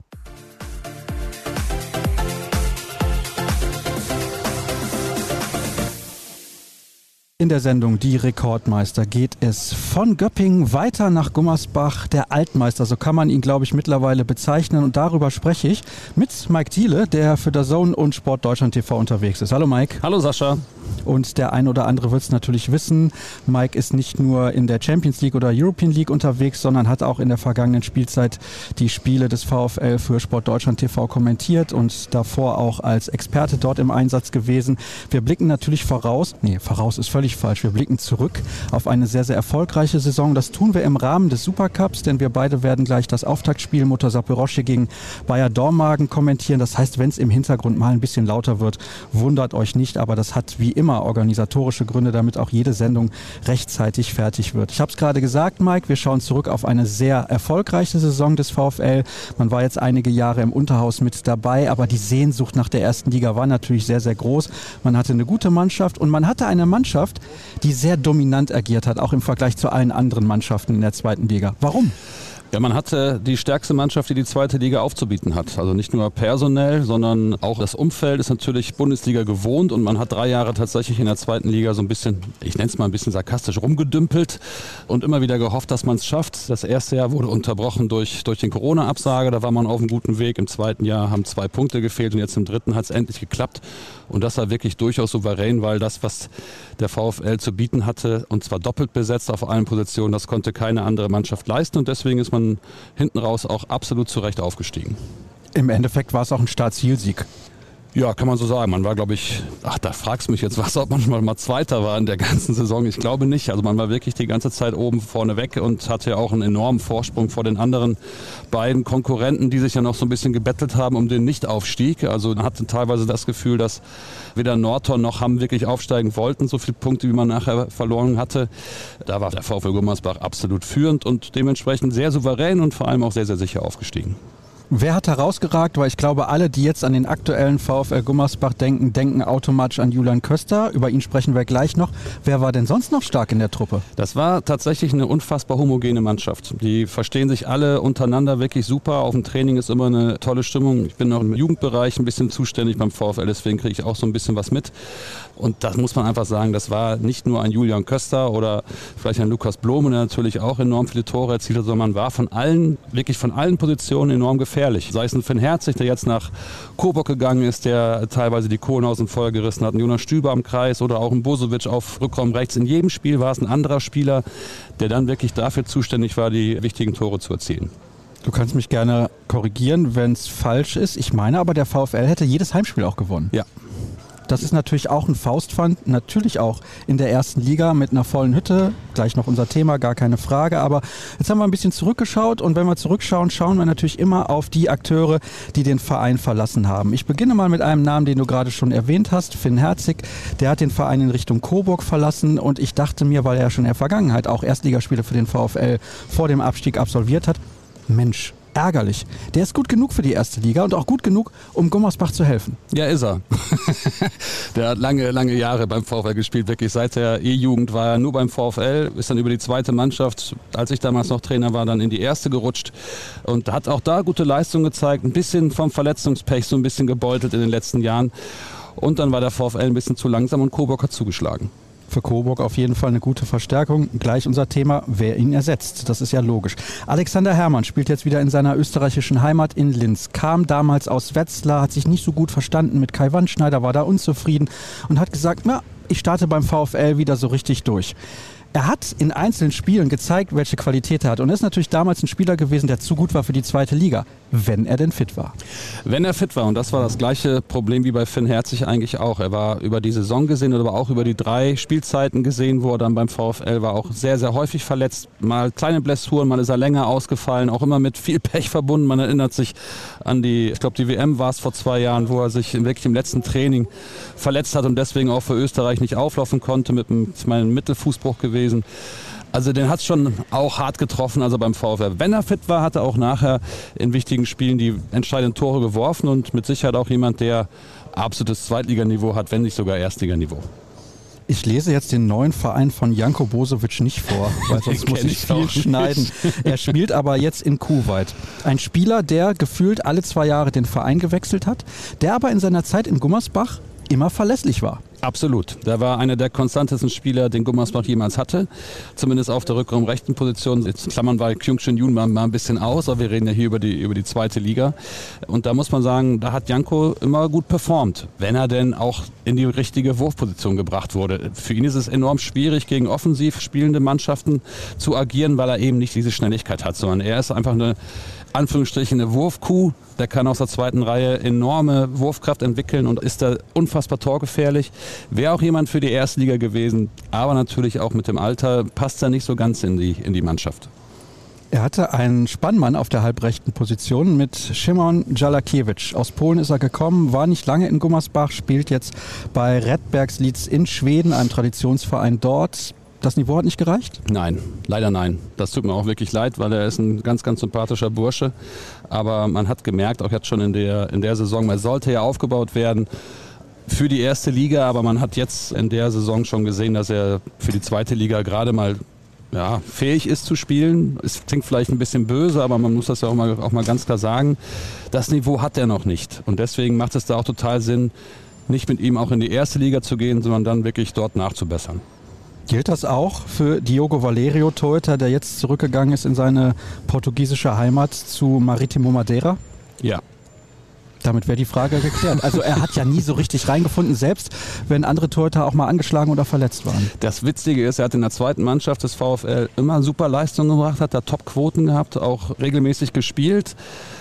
In der Sendung Die Rekordmeister geht es von Göppingen weiter nach Gummersbach, der Altmeister, so kann man ihn, glaube ich, mittlerweile bezeichnen. Und darüber spreche ich mit Mike Thiele, der für DAZN und Sport Deutschland T V unterwegs ist. Hallo Mike. Hallo Sascha. Und der ein oder andere wird es natürlich wissen, Mike ist nicht nur in der Champions League oder European League unterwegs, sondern hat auch in der vergangenen Spielzeit die Spiele des VfL für Sport Deutschland T V kommentiert und davor auch als Experte dort im Einsatz gewesen. Wir blicken natürlich voraus, nee, voraus ist völlig falsch, wir blicken zurück auf eine sehr, sehr erfolgreiche Saison. Das tun wir im Rahmen des Supercups, denn wir beide werden gleich das Auftaktspiel Motor Saporoschje gegen Bayer Dormagen kommentieren. Das heißt, wenn es im Hintergrund mal ein bisschen lauter wird, wundert euch nicht, aber das hat wie immer organisatorische Gründe, damit auch jede Sendung rechtzeitig fertig wird. Ich habe es gerade gesagt, Mike, wir schauen zurück auf eine sehr erfolgreiche Saison des VfL. Man war jetzt einige Jahre im Unterhaus mit dabei, aber die Sehnsucht nach der ersten Liga war natürlich sehr, sehr groß. Man hatte eine gute Mannschaft und man hatte eine Mannschaft, die sehr dominant agiert hat, auch im Vergleich zu allen anderen Mannschaften in der zweiten Liga. Warum? Ja, man hatte die stärkste Mannschaft, die die zweite Liga aufzubieten hat. Also nicht nur personell, sondern auch das Umfeld ist natürlich Bundesliga gewohnt und man hat drei Jahre tatsächlich in der zweiten Liga so ein bisschen, ich nenne es mal ein bisschen sarkastisch, rumgedümpelt und immer wieder gehofft, dass man es schafft. Das erste Jahr wurde unterbrochen durch, durch den Corona-Absage, da war man auf einem guten Weg. Im zweiten Jahr haben zwei Punkte gefehlt und jetzt im dritten hat es endlich geklappt. Und das war wirklich durchaus souverän, weil das, was der VfL zu bieten hatte, und zwar doppelt besetzt auf allen Positionen, das konnte keine andere Mannschaft leisten und deswegen ist man hinten raus auch absolut zu Recht aufgestiegen. Im Endeffekt war es auch ein Start-Ziel-Sieg. Ja, kann man so sagen. Man war, glaube ich, ach, da fragst du mich jetzt was, ob man schon mal Zweiter war in der ganzen Saison. Ich glaube nicht. Also man war wirklich die ganze Zeit oben vorne weg und hatte ja auch einen enormen Vorsprung vor den anderen beiden Konkurrenten, die sich ja noch so ein bisschen gebettelt haben um den Nichtaufstieg. Also man hatte teilweise das Gefühl, dass weder Nordhorn noch Hamm wirklich aufsteigen wollten, so viele Punkte, wie man nachher verloren hatte. Da war der VfL Gummersbach absolut führend und dementsprechend sehr souverän und vor allem auch sehr, sehr sicher aufgestiegen. Wer hat herausgeragt? Weil ich glaube, alle, die jetzt an den aktuellen VfL Gummersbach denken, denken automatisch an Julian Köster. Über ihn sprechen wir gleich noch. Wer war denn sonst noch stark in der Truppe? Das war tatsächlich eine unfassbar homogene Mannschaft. Die verstehen sich alle untereinander wirklich super. Auf dem Training ist immer eine tolle Stimmung. Ich bin auch im Jugendbereich ein bisschen zuständig beim VfL, deswegen kriege ich auch so ein bisschen was mit. Und das muss man einfach sagen, das war nicht nur ein Julian Köster oder vielleicht ein Lukas Blome, der natürlich auch enorm viele Tore erzielt hat, sondern man war von allen, wirklich von allen Positionen enorm gefährlich. Sei es ein Finn Herzig, der jetzt nach Coburg gegangen ist, der teilweise die Kohlen aus dem Feuer gerissen hat, ein Jonas Stüber am Kreis oder auch ein Bosovic auf Rückraum rechts. In jedem Spiel war es ein anderer Spieler, der dann wirklich dafür zuständig war, die wichtigen Tore zu erzielen. Du kannst mich gerne korrigieren, wenn es falsch ist. Ich meine aber, der VfL hätte jedes Heimspiel auch gewonnen. Ja. Das ist natürlich auch ein Faustpfand, natürlich auch in der ersten Liga mit einer vollen Hütte. Gleich noch unser Thema, gar keine Frage. Aber jetzt haben wir ein bisschen zurückgeschaut und wenn wir zurückschauen, schauen wir natürlich immer auf die Akteure, die den Verein verlassen haben. Ich beginne mal mit einem Namen, den du gerade schon erwähnt hast, Finn Herzig. Der hat den Verein in Richtung Coburg verlassen und ich dachte mir, weil er schon in der Vergangenheit auch Erstligaspiele für den VfL vor dem Abstieg absolviert hat, Mensch, ärgerlich. Der ist gut genug für die erste Liga und auch gut genug, um Gummersbach zu helfen. Ja, ist er. Der hat lange, lange Jahre beim VfL gespielt, wirklich seit der E-Jugend war er nur beim VfL, ist dann über die zweite Mannschaft, als ich damals noch Trainer war, dann in die erste gerutscht und hat auch da gute Leistung gezeigt, ein bisschen vom Verletzungspech so ein bisschen gebeutelt in den letzten Jahren und dann war der VfL ein bisschen zu langsam und Coburg hat zugeschlagen. Für Coburg auf jeden Fall eine gute Verstärkung. Gleich unser Thema, wer ihn ersetzt. Das ist ja logisch. Alexander Herrmann spielt jetzt wieder in seiner österreichischen Heimat in Linz. Kam damals aus Wetzlar, hat sich nicht so gut verstanden mit Kai Wandschneider, war da unzufrieden und hat gesagt, na, ich starte beim VfL wieder so richtig durch. Er hat in einzelnen Spielen gezeigt, welche Qualität er hat. Und er ist natürlich damals ein Spieler gewesen, der zu gut war für die zweite Liga, wenn er denn fit war. Wenn er fit war, und das war das gleiche Problem wie bei Finn Herzig eigentlich auch. Er war über die Saison gesehen, aber auch über die drei Spielzeiten gesehen, wo er dann beim VfL war, auch sehr, sehr häufig verletzt. Mal kleine Blessuren, mal ist er länger ausgefallen, auch immer mit viel Pech verbunden. Man erinnert sich an die, ich glaube die W M war es vor zwei Jahren, wo er sich wirklich im letzten Training verletzt hat und deswegen auch für Österreich nicht auflaufen konnte, mit einem, ich meine, Mittelfußbruch gewesen. Also den hat es schon auch hart getroffen, also beim VfL. Wenn er fit war, hat er auch nachher in wichtigen Spielen die entscheidenden Tore geworfen und mit Sicherheit auch jemand, der absolutes Zweitliganiveau hat, wenn nicht sogar Erstliganiveau. Ich lese jetzt den neuen Verein von Janko Bosovic nicht vor, weil sonst muss ich viel schneiden. Er spielt aber jetzt in Kuwait. Ein Spieler, der gefühlt alle zwei Jahre den Verein gewechselt hat, der aber in seiner Zeit in Gummersbach immer verlässlich war. Absolut. Der war einer der konstantesten Spieler, den Gummersbach jemals hatte. Zumindest auf der Rückraum rechten Position. Jetzt klammern wir Kyung-Shin Yoon mal, mal ein bisschen aus, aber wir reden ja hier über die, über die zweite Liga. Und da muss man sagen, da hat Janko immer gut performt, wenn er denn auch in die richtige Wurfposition gebracht wurde. Für ihn ist es enorm schwierig, gegen offensiv spielende Mannschaften zu agieren, weil er eben nicht diese Schnelligkeit hat, sondern er ist einfach eine Anführungsstrichen eine Wurfkuh, der kann aus der zweiten Reihe enorme Wurfkraft entwickeln und ist da unfassbar torgefährlich. Wäre auch jemand für die Erstliga gewesen, aber natürlich auch mit dem Alter passt er nicht so ganz in die, in die Mannschaft. Er hatte einen Spannmann auf der halbrechten Position mit Szymon Jalakiewicz. Aus Polen ist er gekommen, war nicht lange in Gummersbach, spielt jetzt bei Redbergslitz in Schweden, einem Traditionsverein dort. Das Niveau hat nicht gereicht? Nein, leider nein. Das tut mir auch wirklich leid, weil er ist ein ganz, ganz sympathischer Bursche. Aber man hat gemerkt, auch jetzt schon in der, in der Saison, man sollte ja aufgebaut werden für die erste Liga, aber man hat jetzt in der Saison schon gesehen, dass er für die zweite Liga gerade mal ja, fähig ist zu spielen. Es klingt vielleicht ein bisschen böse, aber man muss das ja auch mal, auch mal ganz klar sagen. Das Niveau hat er noch nicht. Und deswegen macht es da auch total Sinn, nicht mit ihm auch in die erste Liga zu gehen, sondern dann wirklich dort nachzubessern. Gilt das auch für Diogo Valerio, Torhüter, der jetzt zurückgegangen ist in seine portugiesische Heimat zu Maritimo Madeira? Ja. Damit wäre die Frage geklärt. Also er hat ja nie so richtig reingefunden, selbst wenn andere Torhüter auch mal angeschlagen oder verletzt waren. Das Witzige ist, er hat in der zweiten Mannschaft des VfL immer super Leistungen gebracht, hat da Top-Quoten gehabt, auch regelmäßig gespielt.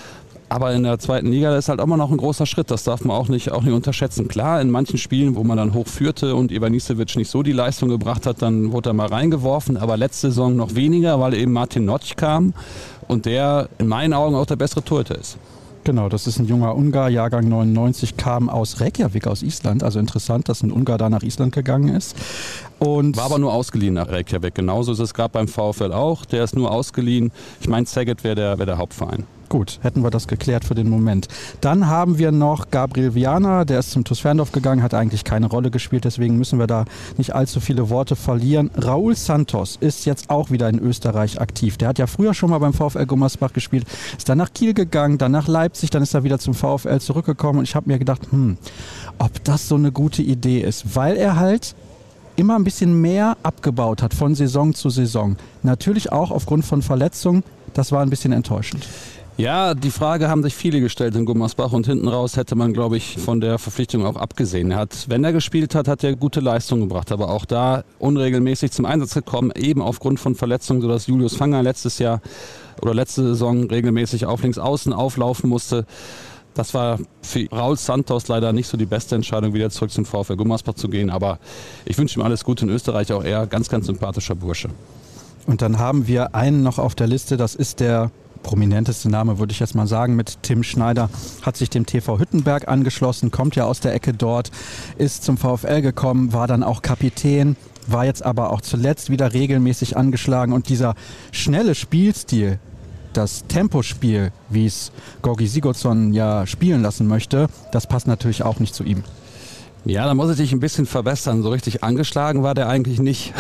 Aber in der zweiten Liga ist halt immer noch ein großer Schritt. Das darf man auch nicht, auch nicht unterschätzen. Klar, in manchen Spielen, wo man dann hoch führte und Ivanisevic nicht so die Leistung gebracht hat, dann wurde er mal reingeworfen. Aber letzte Saison noch weniger, weil eben Martin Notch kam und der in meinen Augen auch der bessere Torhüter ist. Genau, das ist ein junger Ungar, Jahrgang neunundneunzig, kam aus Reykjavik, aus Island. Also interessant, dass ein Ungar da nach Island gegangen ist. Und war aber nur ausgeliehen nach Reykjavik. Genauso ist es gerade beim VfL auch. Der ist nur ausgeliehen. Ich meine, Szeged wäre der, wär der Hauptverein. Gut, hätten wir das geklärt für den Moment. Dann haben wir noch Gabriel Viana, der ist zum TuS Ferndorf gegangen, hat eigentlich keine Rolle gespielt, deswegen müssen wir da nicht allzu viele Worte verlieren. Raúl Santos ist jetzt auch wieder in Österreich aktiv. Der hat ja früher schon mal beim VfL Gummersbach gespielt, ist dann nach Kiel gegangen, dann nach Leipzig, dann ist er wieder zum VfL zurückgekommen und ich habe mir gedacht, hm, ob das so eine gute Idee ist, weil er halt immer ein bisschen mehr abgebaut hat von Saison zu Saison. Natürlich auch aufgrund von Verletzungen, das war ein bisschen enttäuschend. Ja, die Frage haben sich viele gestellt in Gummersbach und hinten raus hätte man, glaube ich, von der Verpflichtung auch abgesehen. Er hat, wenn er gespielt hat, hat er gute Leistung gebracht, aber auch da unregelmäßig zum Einsatz gekommen, eben aufgrund von Verletzungen, sodass Julius Fanger letztes Jahr oder letzte Saison regelmäßig auf links außen auflaufen musste. Das war für Raúl Santos leider nicht so die beste Entscheidung, wieder zurück zum VfL Gummersbach zu gehen, aber ich wünsche ihm alles Gute in Österreich, auch er, ganz, ganz sympathischer Bursche. Und dann haben wir einen noch auf der Liste, das ist der prominenteste Name, würde ich jetzt mal sagen, mit Tim Schneider, hat sich dem T V Hüttenberg angeschlossen, kommt ja aus der Ecke dort, ist zum VfL gekommen, war dann auch Kapitän, war jetzt aber auch zuletzt wieder regelmäßig angeschlagen und dieser schnelle Spielstil, das Tempospiel, wie es Gorgi Sigurdsson ja spielen lassen möchte, das passt natürlich auch nicht zu ihm. Ja, da muss ich dich ein bisschen verbessern. So richtig angeschlagen war der eigentlich nicht.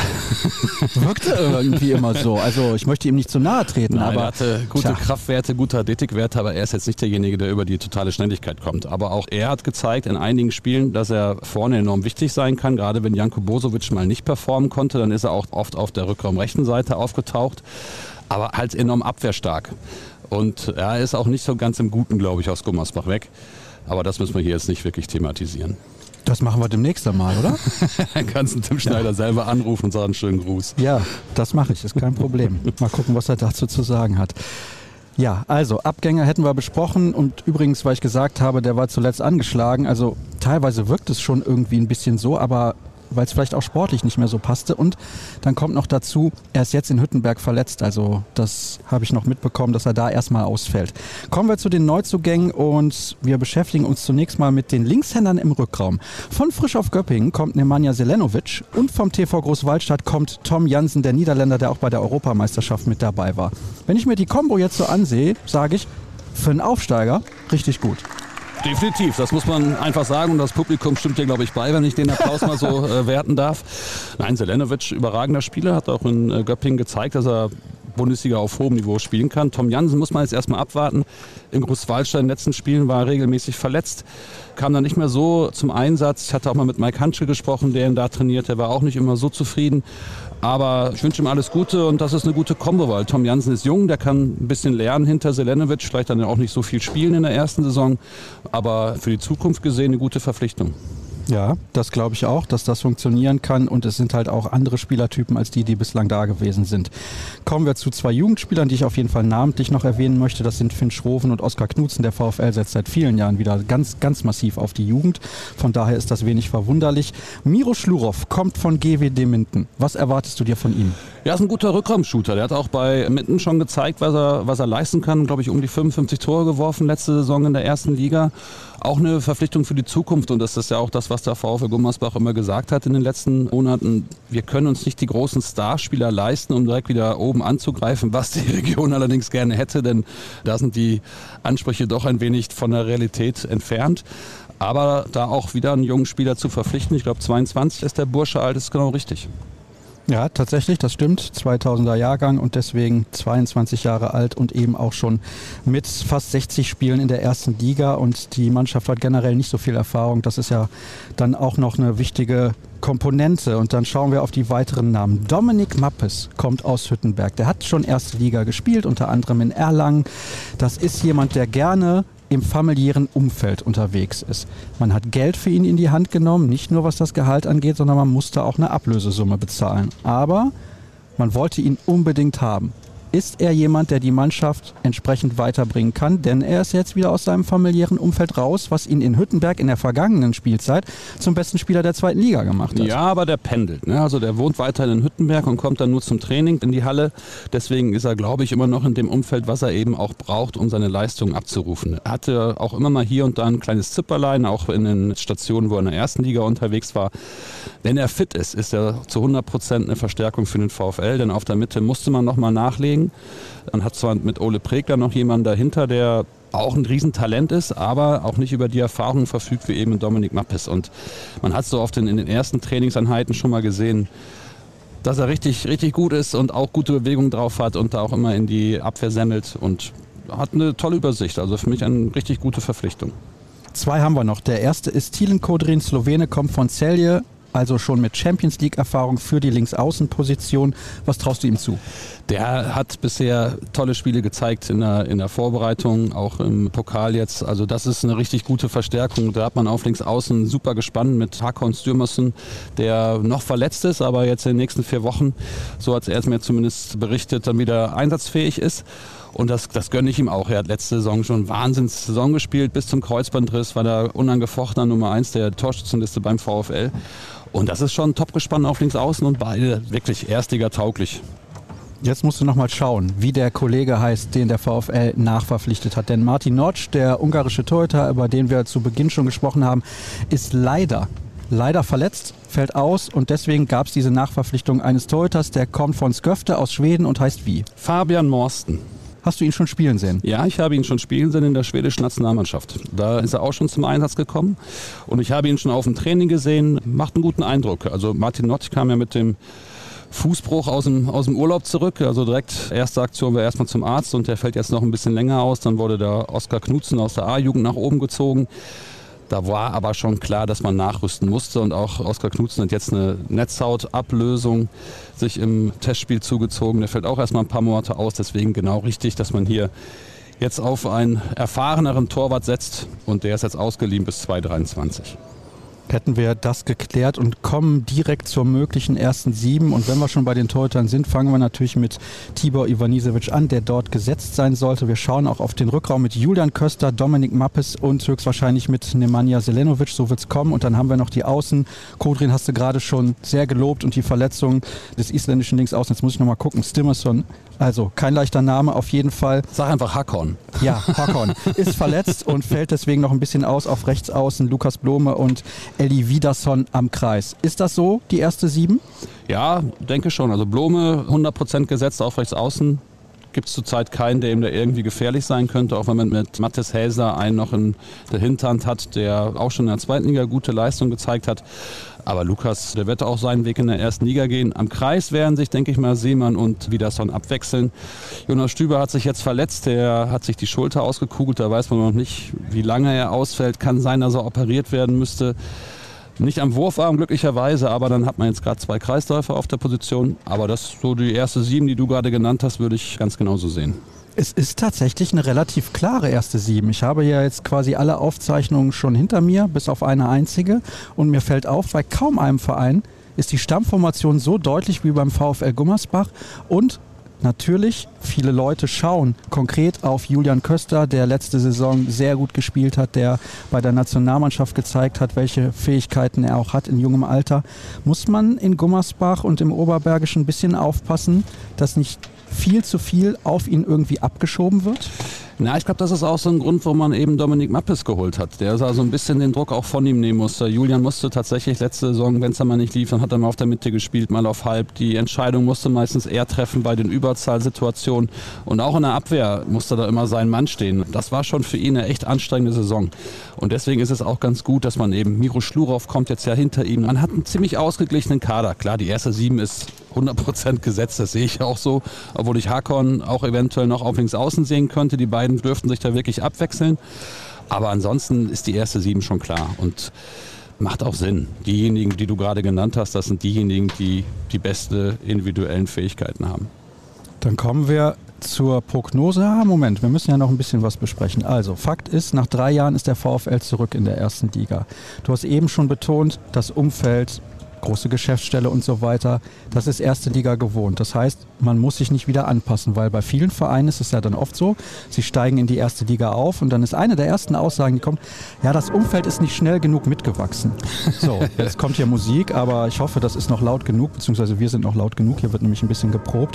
Wirkte irgendwie immer so. Also ich möchte ihm nicht zu nahe treten. Nein, aber er hatte gute tja. Kraftwerte, gute Athletikwerte, aber er ist jetzt nicht derjenige, der über die totale Schnelligkeit kommt. Aber auch er hat gezeigt in einigen Spielen, dass er vorne enorm wichtig sein kann. Gerade wenn Janko Bosovic mal nicht performen konnte, dann ist er auch oft auf der Rückraumrechten Seite aufgetaucht. Aber halt enorm abwehrstark. Und er ist auch nicht so ganz im Guten, glaube ich, aus Gummersbach weg. Aber das müssen wir hier jetzt nicht wirklich thematisieren. Das machen wir demnächst einmal, oder? Dann kannst du Tim Schneider ja. selber anrufen und sagen einen schönen Gruß. Ja, das mache ich, ist kein Problem. Mal gucken, was er dazu zu sagen hat. Ja, also Abgänger hätten wir besprochen und übrigens, weil ich gesagt habe, der war zuletzt angeschlagen, also teilweise wirkt es schon irgendwie ein bisschen so, aber weil es vielleicht auch sportlich nicht mehr so passte. Und dann kommt noch dazu, er ist jetzt in Hüttenberg verletzt. Also das habe ich noch mitbekommen, dass er da erstmal ausfällt. Kommen wir zu den Neuzugängen und wir beschäftigen uns zunächst mal mit den Linkshändern im Rückraum. Von Frisch auf Göppingen kommt Nemanja Selenovic und vom T V Großwaldstadt kommt Tom Jansen, der Niederländer, der auch bei der Europameisterschaft mit dabei war. Wenn ich mir die Kombo jetzt so ansehe, sage ich, für einen Aufsteiger richtig gut. Definitiv, das muss man einfach sagen und das Publikum stimmt dir, glaube ich, bei, wenn ich den Applaus mal so äh, werten darf. Nein, Selenovic, überragender Spieler, hat auch in äh, Göppingen gezeigt, dass er Bundesliga auf hohem Niveau spielen kann. Tom Jansen muss man jetzt erstmal abwarten. In Großwaldstadt in den letzten Spielen war er regelmäßig verletzt, kam dann nicht mehr so zum Einsatz. Ich hatte auch mal mit Mike Hanschel gesprochen, der ihn da trainiert, der war auch nicht immer so zufrieden. Aber ich wünsche ihm alles Gute und das ist eine gute Kombo, weil Tom Jansen ist jung, der kann ein bisschen lernen hinter Selenovic, vielleicht dann auch nicht so viel spielen in der ersten Saison, aber für die Zukunft gesehen eine gute Verpflichtung. Ja, das glaube ich auch, dass das funktionieren kann und es sind halt auch andere Spielertypen als die, die bislang da gewesen sind. Kommen wir zu zwei Jugendspielern, die ich auf jeden Fall namentlich noch erwähnen möchte. Das sind Finn Schroven und Oskar Knutzen. Der VfL setzt seit vielen Jahren wieder ganz, ganz massiv auf die Jugend. Von daher ist das wenig verwunderlich. Miro Schlurow kommt von G W D Minden. Was erwartest du dir von ihm? Ja, ist ein guter Rückraumshooter. Der hat auch bei Minden schon gezeigt, was er, was er leisten kann. Glaube ich, um die fünfundfünfzig Tore geworfen letzte Saison in der ersten Liga. Auch eine Verpflichtung für die Zukunft und das ist ja auch das, was der VfL Gummersbach immer gesagt hat in den letzten Monaten. Wir können uns nicht die großen Starspieler leisten, um direkt wieder oben anzugreifen, was die Region allerdings gerne hätte, denn da sind die Ansprüche doch ein wenig von der Realität entfernt. Aber da auch wieder einen jungen Spieler zu verpflichten, ich glaube zweiundzwanzig ist der Bursche alt, ist genau richtig. Ja, tatsächlich, das stimmt. zweitausender Jahrgang und deswegen zweiundzwanzig Jahre alt und eben auch schon mit fast sechzig Spielen in der ersten Liga und die Mannschaft hat generell nicht so viel Erfahrung. Das ist ja dann auch noch eine wichtige Komponente und dann schauen wir auf die weiteren Namen. Dominik Mappes kommt aus Hüttenberg. Der hat schon erste Liga gespielt, unter anderem in Erlangen. Das ist jemand, der gerne im familiären Umfeld unterwegs ist. Man hat Geld für ihn in die Hand genommen, nicht nur was das Gehalt angeht, sondern man musste auch eine Ablösesumme bezahlen. Aber man wollte ihn unbedingt haben. Ist er jemand, der die Mannschaft entsprechend weiterbringen kann? Denn er ist jetzt wieder aus seinem familiären Umfeld raus, was ihn in Hüttenberg in der vergangenen Spielzeit zum besten Spieler der zweiten Liga gemacht hat. Ja, aber der pendelt. Ne? Also der wohnt weiterhin in Hüttenberg und kommt dann nur zum Training in die Halle. Deswegen ist er, glaube ich, immer noch in dem Umfeld, was er eben auch braucht, um seine Leistungen abzurufen. Er hatte auch immer mal hier und da ein kleines Zipperlein, auch in den Stationen, wo er in der ersten Liga unterwegs war. Wenn er fit ist, ist er zu hundert Prozent eine Verstärkung für den VfL, denn auf der Mitte musste man nochmal nachlegen. Man hat zwar mit Ole Pregler noch jemanden dahinter, der auch ein Riesentalent ist, aber auch nicht über die Erfahrung verfügt wie eben Dominik Mappes. Und man hat so oft in, in den ersten Trainingseinheiten schon mal gesehen, dass er richtig, richtig gut ist und auch gute Bewegungen drauf hat und da auch immer in die Abwehr semmelt und hat eine tolle Übersicht. Also für mich eine richtig gute Verpflichtung. Zwei haben wir noch. Der erste ist Tilen Kodrin, Slowene, kommt von Celje. Also schon mit Champions-League-Erfahrung für die Linksaußenposition. Was traust du ihm zu? Der hat bisher tolle Spiele gezeigt in der, in der Vorbereitung, auch im Pokal jetzt. Also das ist eine richtig gute Verstärkung. Da hat man auf Linksaußen super gespannt mit Hakon Stürmersen, der noch verletzt ist, aber jetzt in den nächsten vier Wochen, so hat er es mir zumindest berichtet, dann wieder einsatzfähig ist. Und das, das gönne ich ihm auch. Er hat letzte Saison schon Wahnsinns-Saison gespielt. Bis zum Kreuzbandriss war der unangefochtener Nummer eins der Torschützenliste beim VfL. Und das ist schon top gespannt auf Linksaußen und beide wirklich Erstliga tauglich. Jetzt musst du noch mal schauen, wie der Kollege heißt, den der VfL nachverpflichtet hat. Denn Martin Notsch, der ungarische Torhüter, über den wir zu Beginn schon gesprochen haben, ist leider, leider verletzt, fällt aus und deswegen gab es diese Nachverpflichtung eines Torhüters, der kommt von Skövde aus Schweden und heißt wie? Fabian Morsten. Hast du ihn schon spielen sehen? Ja, ich habe ihn schon spielen sehen in der schwedischen Nationalmannschaft. Da ist er auch schon zum Einsatz gekommen und ich habe ihn schon auf dem Training gesehen. Macht einen guten Eindruck. Also Martin Nott kam ja mit dem Fußbruch aus dem, aus dem Urlaub zurück. Also direkt erste Aktion war erstmal zum Arzt und der fällt jetzt noch ein bisschen länger aus. Dann wurde der Oskar Knudsen aus der A-Jugend nach oben gezogen. Da war aber schon klar, dass man nachrüsten musste und auch Oskar Knudsen hat jetzt eine Netzhautablösung sich im Testspiel zugezogen. Der fällt auch erstmal ein paar Monate aus. Deswegen genau richtig, dass man hier jetzt auf einen erfahreneren Torwart setzt und der ist jetzt ausgeliehen bis zwanzig dreiundzwanzig. Hätten wir das geklärt und kommen direkt zur möglichen ersten Sieben. Und wenn wir schon bei den Torhütern sind, fangen wir natürlich mit Tibor Ivanisevic an, der dort gesetzt sein sollte. Wir schauen auch auf den Rückraum mit Julian Köster, Dominik Mappes und höchstwahrscheinlich mit Nemanja Selenovic. So wird es kommen. Und dann haben wir noch die Außen. Kodrin hast du gerade schon sehr gelobt und die Verletzung des isländischen Linksaußen. Jetzt muss ich nochmal gucken. Stimmerson, also kein leichter Name auf jeden Fall. Sag einfach Hakon. Ja, Hakon ist verletzt und fällt deswegen noch ein bisschen aus auf Rechtsaußen. Lukas Blome und Eli Wiederson am Kreis. Ist das so, die erste Sieben? Ja, denke schon. Also Blome hundert Prozent gesetzt auf rechts außen. Gibt es zurzeit keinen, der ihm da irgendwie gefährlich sein könnte, auch wenn man mit Mathis Häser einen noch in der Hinterhand hat, der auch schon in der zweiten Liga gute Leistung gezeigt hat. Aber Lukas, der wird auch seinen Weg in der ersten Liga gehen. Am Kreis werden sich, denke ich mal, Seemann und Wiederson abwechseln. Jonas Stüber hat sich jetzt verletzt, der hat sich die Schulter ausgekugelt, da weiß man noch nicht, wie lange er ausfällt. Kann sein, dass er operiert werden müsste. Nicht am Wurfarm glücklicherweise, aber dann hat man jetzt gerade zwei Kreisläufer auf der Position. Aber das so die erste Sieben, die du gerade genannt hast, würde ich ganz genauso sehen. Es ist tatsächlich eine relativ klare erste Sieben. Ich habe ja jetzt quasi alle Aufzeichnungen schon hinter mir, bis auf eine einzige. Und mir fällt auf, bei kaum einem Verein ist die Stammformation so deutlich wie beim VfL Gummersbach. Und natürlich, viele Leute schauen konkret auf Julian Köster, der letzte Saison sehr gut gespielt hat, der bei der Nationalmannschaft gezeigt hat, welche Fähigkeiten er auch hat in jungem Alter. Muss man in Gummersbach und im Oberbergischen ein bisschen aufpassen, dass nicht viel zu viel auf ihn irgendwie abgeschoben wird? Na, ich glaube, das ist auch so ein Grund, warum man eben Dominik Mappes geholt hat. Der so also ein bisschen den Druck auch von ihm nehmen musste. Julian musste tatsächlich letzte Saison, wenn es dann mal nicht lief, dann hat er mal auf der Mitte gespielt, mal auf halb. Die Entscheidung musste meistens er treffen bei den Überzahlsituationen. Und auch in der Abwehr musste da immer sein Mann stehen. Das war schon für ihn eine echt anstrengende Saison. Und deswegen ist es auch ganz gut, dass man eben, Miro Schlurow kommt jetzt ja hinter ihm. Man hat einen ziemlich ausgeglichenen Kader. Klar, die erste Sieben ist hundert Prozent gesetzt, das sehe ich auch so. Obwohl ich Hakon auch eventuell noch auf links außen sehen könnte. Die beiden dürften sich da wirklich abwechseln. Aber ansonsten ist die erste Sieben schon klar und macht auch Sinn. Diejenigen, die du gerade genannt hast, das sind diejenigen, die die beste individuellen Fähigkeiten haben. Dann kommen wir zur Prognose. Ah, Moment, wir müssen ja noch ein bisschen was besprechen. Also, Fakt ist, nach drei Jahren ist der VfL zurück in der ersten Liga. Du hast eben schon betont, das Umfeld, große Geschäftsstelle und so weiter, das ist erste Liga gewohnt. Das heißt, man muss sich nicht wieder anpassen, weil bei vielen Vereinen ist es ja dann oft so, sie steigen in die erste Liga auf und dann ist eine der ersten Aussagen, die kommt, ja, das Umfeld ist nicht schnell genug mitgewachsen. So, jetzt kommt hier Musik, aber ich hoffe, das ist noch laut genug, beziehungsweise wir sind noch laut genug, hier wird nämlich ein bisschen geprobt.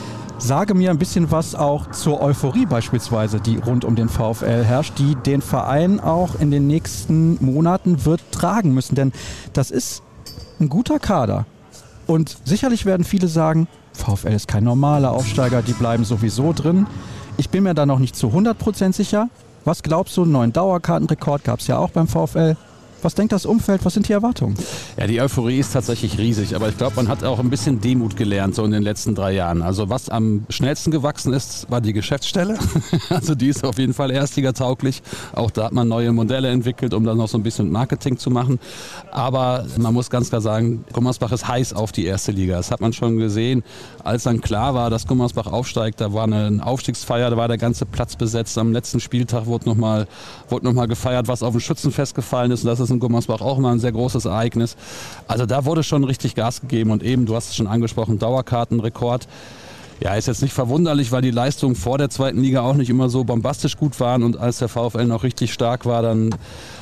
Sage mir ein bisschen was auch zur Euphorie beispielsweise, die rund um den VfL herrscht, die den Verein auch in den nächsten Monaten wird tragen müssen, denn das ist ein guter Kader. Und sicherlich werden viele sagen, VfL ist kein normaler Aufsteiger, die bleiben sowieso drin. Ich bin mir da noch nicht zu hundert Prozent sicher. Was glaubst du? Einen neuen Dauerkartenrekord gab es ja auch beim VfL. Was denkt das Umfeld? Was sind die Erwartungen? Ja, die Euphorie ist tatsächlich riesig, aber ich glaube, man hat auch ein bisschen Demut gelernt so in den letzten drei Jahren. Also was am schnellsten gewachsen ist, war die Geschäftsstelle. Also die ist auf jeden Fall erstligatauglich. Auch da hat man neue Modelle entwickelt, um dann noch so ein bisschen Marketing zu machen. Aber man muss ganz klar sagen, Gummersbach ist heiß auf die erste Liga. Das hat man schon gesehen, als dann klar war, dass Gummersbach aufsteigt. Da war eine Aufstiegsfeier, da war der ganze Platz besetzt. Am letzten Spieltag wurde nochmal wurde noch mal gefeiert, was auf dem Schützenfest gefallen ist. Und das ist in Gummersbach auch immer ein sehr großes Ereignis. Also da wurde schon richtig Gas gegeben und eben, du hast es schon angesprochen, Dauerkartenrekord. Ja, ist jetzt nicht verwunderlich, weil die Leistungen vor der zweiten Liga auch nicht immer so bombastisch gut waren und als der VfL noch richtig stark war, dann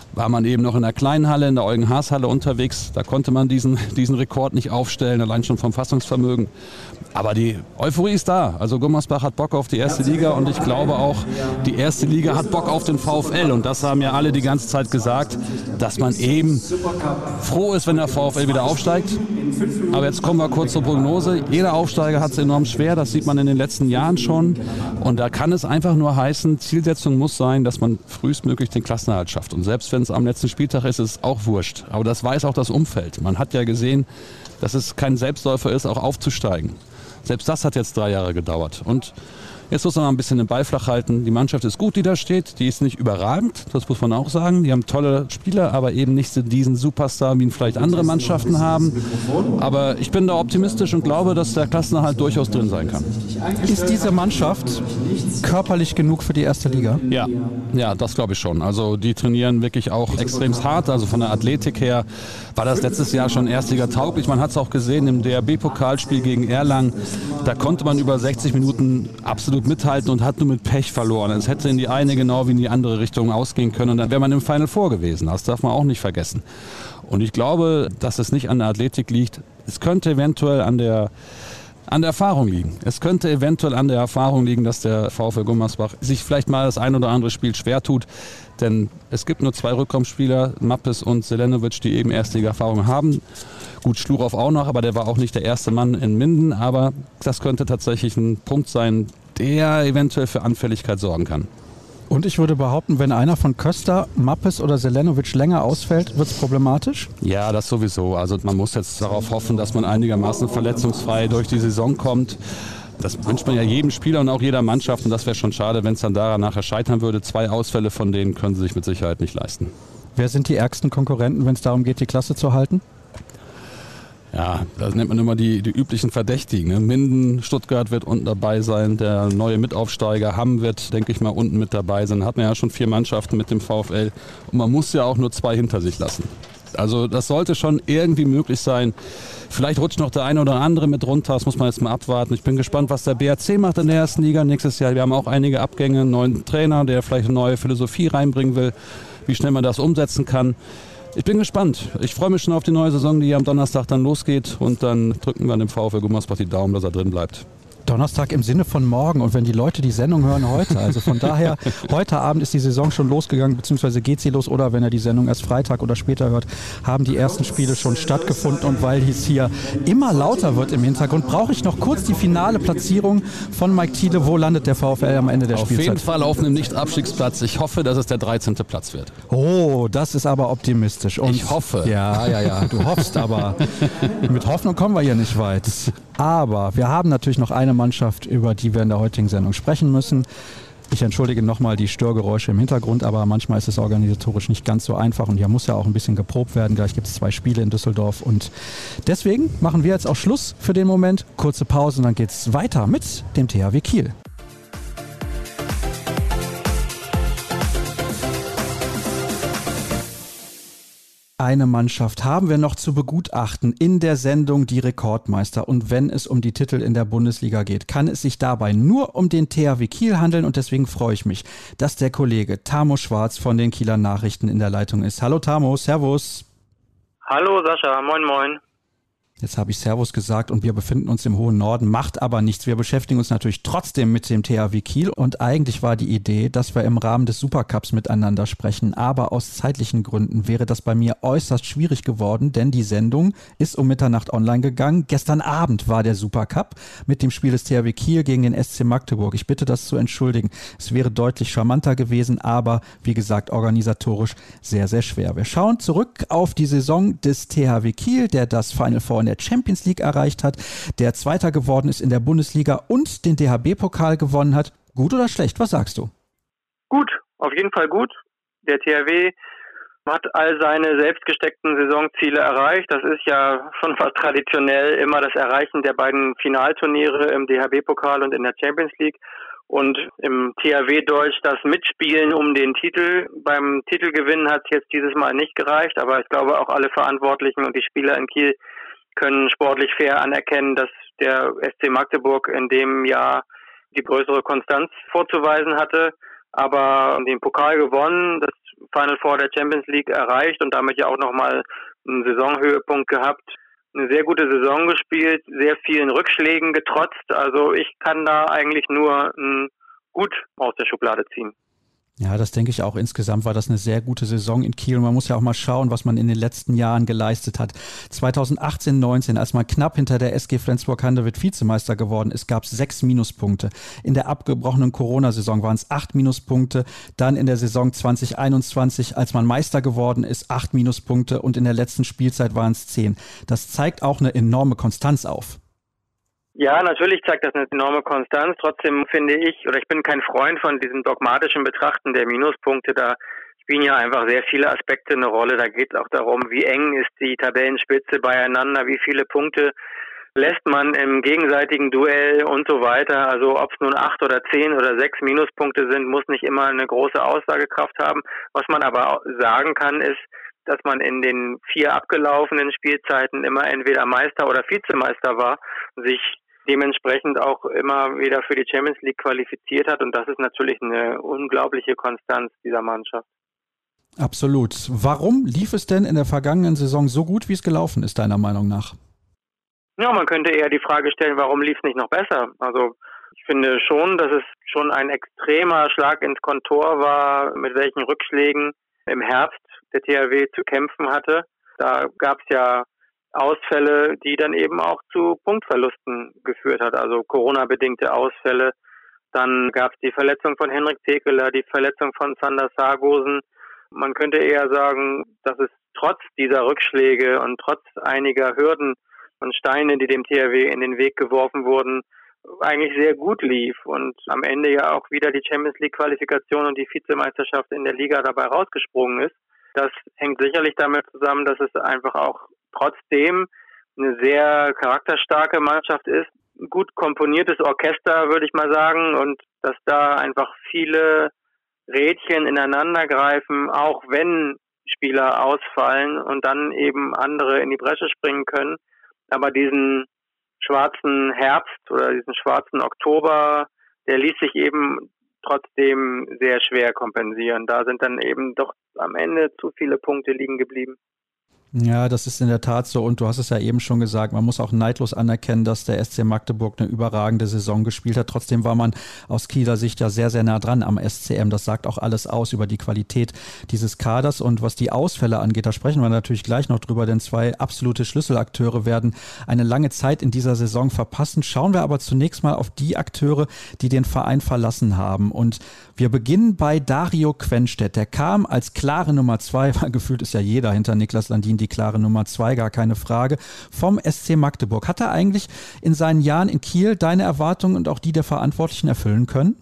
war man eben noch in der kleinen Halle, in der Eugen-Haas-Halle unterwegs. Da konnte man diesen, diesen Rekord nicht aufstellen, allein schon vom Fassungsvermögen. Aber die Euphorie ist da. Also Gummersbach hat Bock auf die erste Liga und ich glaube auch, die erste Liga hat Bock auf den VfL. Und das haben ja alle die ganze Zeit gesagt, dass man eben froh ist, wenn der VfL wieder aufsteigt. Aber jetzt kommen wir kurz zur Prognose. Jeder Aufsteiger hat es enorm schwer, das sieht man in den letzten Jahren schon. Und da kann es einfach nur heißen, Zielsetzung muss sein, dass man frühestmöglich den Klassenerhalt schafft. Und selbst wenn es am letzten Spieltag ist, ist es auch wurscht. Aber das weiß auch das Umfeld. Man hat ja gesehen, dass es kein Selbstläufer ist, auch aufzusteigen. Selbst das hat jetzt drei Jahre gedauert. Und jetzt muss man mal ein bisschen den Ball flach halten. Die Mannschaft ist gut, die da steht. Die ist nicht überragend, das muss man auch sagen. Die haben tolle Spieler, aber eben nicht so diesen Superstar, wie ihn vielleicht andere Mannschaften haben. Aber ich bin da optimistisch und glaube, dass der Klassenerhalt durchaus drin sein kann. Ist diese Mannschaft körperlich genug für die erste Liga? Ja, ja, das glaube ich schon. Also die trainieren wirklich auch extrem hart. Also von der Athletik her war das letztes Jahr schon Erstliga tauglich. Man hat es auch gesehen im D R B-Pokalspiel gegen Erlangen. Da konnte man über sechzig Minuten absolut mithalten und hat nur mit Pech verloren. Es hätte in die eine genau wie in die andere Richtung ausgehen können und dann wäre man im Final Four gewesen. Das darf man auch nicht vergessen. Und ich glaube, dass es nicht an der Athletik liegt. Es könnte eventuell an der An der Erfahrung liegen. Es könnte eventuell an der Erfahrung liegen, dass der VfL Gummersbach sich vielleicht mal das ein oder andere Spiel schwer tut. Denn es gibt nur zwei Rückkommensspieler, Mappes und Selenovic, die eben Erstliga-Erfahrung haben. Gut, Schlurow auch noch, aber der war auch nicht der erste Mann in Minden. Aber das könnte tatsächlich ein Punkt sein, der eventuell für Anfälligkeit sorgen kann. Und ich würde behaupten, wenn einer von Köster, Mappes oder Selenovic länger ausfällt, wird es problematisch? Ja, das sowieso. Also man muss jetzt darauf hoffen, dass man einigermaßen verletzungsfrei durch die Saison kommt. Das wünscht man ja jedem Spieler und auch jeder Mannschaft. Und das wäre schon schade, wenn es dann daran nachher scheitern würde. Zwei Ausfälle von denen können sie sich mit Sicherheit nicht leisten. Wer sind die ärgsten Konkurrenten, wenn es darum geht, die Klasse zu halten? Ja, das nennt man immer die, die üblichen Verdächtigen. Ne? Minden, Stuttgart wird unten dabei sein, der neue Mitaufsteiger Hamm wird, denke ich mal, unten mit dabei sein. Hat man ja schon vier Mannschaften mit dem VfL und man muss ja auch nur zwei hinter sich lassen. Also das sollte schon irgendwie möglich sein. Vielleicht rutscht noch der eine oder andere mit runter, das muss man jetzt mal abwarten. Ich bin gespannt, was der B R C macht in der ersten Liga nächstes Jahr. Wir haben auch einige Abgänge, einen neuen Trainer, der vielleicht eine neue Philosophie reinbringen will, wie schnell man das umsetzen kann. Ich bin gespannt. Ich freue mich schon auf die neue Saison, die am Donnerstag dann losgeht. Und dann drücken wir dem VfL Gummersbach die Daumen, dass er drin bleibt. Donnerstag im Sinne von morgen und wenn die Leute die Sendung hören heute, also von daher, heute Abend ist die Saison schon losgegangen, beziehungsweise geht sie los oder wenn ihr die Sendung erst Freitag oder später hört, haben die ersten Spiele schon stattgefunden und weil es hier immer lauter wird im Hintergrund, brauche ich noch kurz die finale Platzierung von Mike Thiele. Wo landet der VfL am Ende der auf Spielzeit? Auf jeden Fall auf einem Nicht-Abstiegsplatz. Ich hoffe, dass es der dreizehnte Platz wird. Oh, das ist aber optimistisch. Und ich hoffe. Ja, ja, ja, du hoffst, aber mit Hoffnung kommen wir hier nicht weit. Aber wir haben natürlich noch eine Mannschaft, über die wir in der heutigen Sendung sprechen müssen. Ich entschuldige nochmal die Störgeräusche im Hintergrund, aber manchmal ist es organisatorisch nicht ganz so einfach und hier muss ja auch ein bisschen geprobt werden. Gleich gibt es zwei Spiele in Düsseldorf und deswegen machen wir jetzt auch Schluss für den Moment. Kurze Pause und dann geht es weiter mit dem T H W Kiel. Eine Mannschaft haben wir noch zu begutachten in der Sendung Die Rekordmeister. Und wenn es um die Titel in der Bundesliga geht, kann es sich dabei nur um den T H W Kiel handeln. Und deswegen freue ich mich, dass der Kollege Tamo Schwarz von den Kieler Nachrichten in der Leitung ist. Hallo Tamo, Servus. Hallo Sascha, moin moin. Jetzt habe ich Servus gesagt und wir befinden uns im hohen Norden, macht aber nichts. Wir beschäftigen uns natürlich trotzdem mit dem T H W Kiel und eigentlich war die Idee, dass wir im Rahmen des Supercups miteinander sprechen, aber aus zeitlichen Gründen wäre das bei mir äußerst schwierig geworden, denn die Sendung ist um Mitternacht online gegangen. Gestern Abend war der Supercup mit dem Spiel des T H W Kiel gegen den S C Magdeburg. Ich bitte das zu entschuldigen. Es wäre deutlich charmanter gewesen, aber wie gesagt, organisatorisch sehr, sehr schwer. Wir schauen zurück auf die Saison des T H W Kiel, der das Final Four in der Champions League erreicht hat, der Zweiter geworden ist in der Bundesliga und den D H B-Pokal gewonnen hat. Gut oder schlecht? Was sagst du? Gut, auf jeden Fall gut. Der T H W hat all seine selbst gesteckten Saisonziele erreicht. Das ist ja schon fast traditionell immer das Erreichen der beiden Finalturniere im D H B-Pokal und in der Champions League. Und im T H W-Deutsch das Mitspielen um den Titel. Beim Titelgewinn hat es jetzt dieses Mal nicht gereicht, aber ich glaube auch alle Verantwortlichen und die Spieler in Kiel können sportlich fair anerkennen, dass der S C Magdeburg in dem Jahr die größere Konstanz vorzuweisen hatte. aber den Pokal gewonnen, das Final Four der Champions League erreicht und damit ja auch nochmal einen Saisonhöhepunkt gehabt. Eine sehr gute Saison gespielt, sehr vielen Rückschlägen getrotzt. Also ich kann da eigentlich nur ein Gut aus der Schublade ziehen. Ja, das denke ich auch. Insgesamt war das eine sehr gute Saison in Kiel. Man muss ja auch mal schauen, was man in den letzten Jahren geleistet hat. zweitausendachtzehn neunzehn, als man knapp hinter der S G Flensburg-Handewitt Vizemeister geworden ist, gab es sechs Minuspunkte. In der abgebrochenen Corona-Saison waren es acht Minuspunkte. Dann in der Saison zwanzig einundzwanzig, als man Meister geworden ist, acht Minuspunkte. Und in der letzten Spielzeit waren es zehn. Das zeigt auch eine enorme Konstanz auf. Ja, natürlich zeigt das eine enorme Konstanz. Trotzdem finde ich, oder ich bin kein Freund von diesem dogmatischen Betrachten der Minuspunkte. Da spielen ja einfach sehr viele Aspekte eine Rolle. Da geht es auch darum, wie eng ist die Tabellenspitze beieinander, wie viele Punkte lässt man im gegenseitigen Duell und so weiter. Also ob es nun acht oder zehn oder sechs Minuspunkte sind, muss nicht immer eine große Aussagekraft haben. Was man aber sagen kann, ist, dass man in den vier abgelaufenen Spielzeiten immer entweder Meister oder Vizemeister war, sich dementsprechend auch immer wieder für die Champions League qualifiziert hat. Und das ist natürlich eine unglaubliche Konstanz dieser Mannschaft. Absolut. Warum lief es denn in der vergangenen Saison so gut, wie es gelaufen ist, deiner Meinung nach? Ja, man könnte eher die Frage stellen, warum lief es nicht noch besser? Also ich finde schon, dass es schon ein extremer Schlag ins Kontor war, mit welchen Rückschlägen im Herbst der T H W zu kämpfen hatte. Da gab es ja Ausfälle, die dann eben auch zu Punktverlusten geführt hat, also Corona-bedingte Ausfälle. Dann gab es die Verletzung von Henrik Tekeler, die Verletzung von Sander Sargosen. Man könnte eher sagen, dass es trotz dieser Rückschläge und trotz einiger Hürden und Steine, die dem T H W in den Weg geworfen wurden, eigentlich sehr gut lief und am Ende ja auch wieder die Champions League Qualifikation und die Vizemeisterschaft in der Liga dabei rausgesprungen ist. Das hängt sicherlich damit zusammen, dass es einfach auch trotzdem eine sehr charakterstarke Mannschaft ist. Ein gut komponiertes Orchester, würde ich mal sagen, und dass da einfach viele Rädchen ineinander greifen, auch wenn Spieler ausfallen und dann eben andere in die Bresche springen können. Aber diesen schwarzen Herbst oder diesen schwarzen Oktober, der ließ sich eben trotzdem sehr schwer kompensieren. Da sind dann eben doch am Ende zu viele Punkte liegen geblieben. Ja, das ist in der Tat so und du hast es ja eben schon gesagt, man muss auch neidlos anerkennen, dass der S C Magdeburg eine überragende Saison gespielt hat. Trotzdem war man aus Kieler Sicht ja sehr, sehr nah dran am S C M. Das sagt auch alles aus über die Qualität dieses Kaders und was die Ausfälle angeht, da sprechen wir natürlich gleich noch drüber, denn zwei absolute Schlüsselakteure werden eine lange Zeit in dieser Saison verpassen. Schauen wir aber zunächst mal auf die Akteure, die den Verein verlassen haben und wir beginnen bei Dario Quenstedt. Der kam als klare Nummer zwei, weil gefühlt ist ja jeder hinter Niklas Landin die klare Nummer zwei, gar keine Frage, vom S C Magdeburg. Hat er eigentlich in seinen Jahren in Kiel deine Erwartungen und auch die der Verantwortlichen erfüllen können?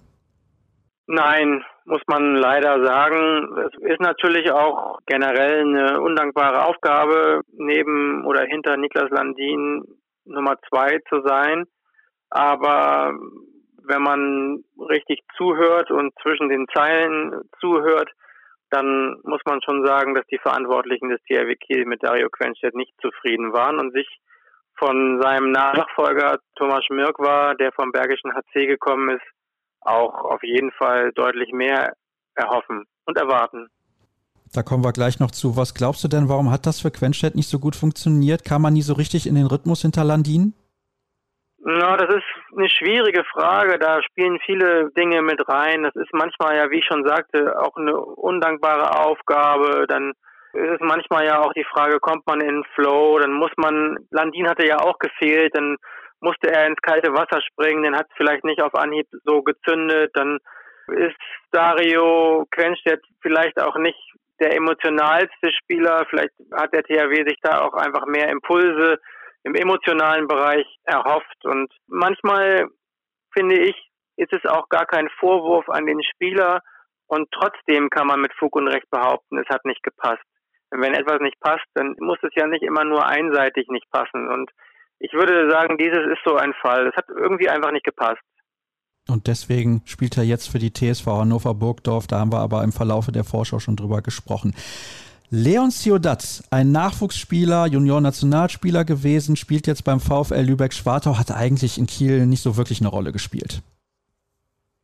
Nein, muss man leider sagen. Es ist natürlich auch generell eine undankbare Aufgabe, neben oder hinter Niklas Landin Nummer zwei zu sein. Aber wenn man richtig zuhört und zwischen den Zeilen zuhört, dann muss man schon sagen, dass die Verantwortlichen des T H W Kiel mit Dario Quenstedt nicht zufrieden waren und sich von seinem Nachfolger Thomas Mirkwa, der vom Bergischen H C gekommen ist, auch auf jeden Fall deutlich mehr erhoffen und erwarten. Da kommen wir gleich noch zu. Was glaubst du denn, warum hat das für Quenstedt nicht so gut funktioniert? Kam man nie so richtig in den Rhythmus hinter Landin? Na, das ist eine schwierige Frage. Da spielen viele Dinge mit rein. Das ist manchmal ja, wie ich schon sagte, auch eine undankbare Aufgabe. Dann ist es manchmal ja auch die Frage, kommt man in den Flow? Dann muss man, Landin hatte ja auch gefehlt, dann musste er ins kalte Wasser springen, dann hat es vielleicht nicht auf Anhieb so gezündet. Dann ist Dario Quenstedt vielleicht auch nicht der emotionalste Spieler. Vielleicht hat der T H W sich da auch einfach mehr Impulse im emotionalen Bereich erhofft und manchmal, finde ich, ist es auch gar kein Vorwurf an den Spieler und trotzdem kann man mit Fug und Recht behaupten, es hat nicht gepasst. Und wenn etwas nicht passt, dann muss es ja nicht immer nur einseitig nicht passen und ich würde sagen, dieses ist so ein Fall. Es hat irgendwie einfach nicht gepasst. Und deswegen spielt er jetzt für die T S V Hannover Burgdorf, da haben wir aber im Verlaufe der Vorschau schon drüber gesprochen. Leon Ciudat, ein Nachwuchsspieler, Junior-Nationalspieler gewesen, spielt jetzt beim VfL Lübeck-Schwartau, hat eigentlich in Kiel nicht so wirklich eine Rolle gespielt.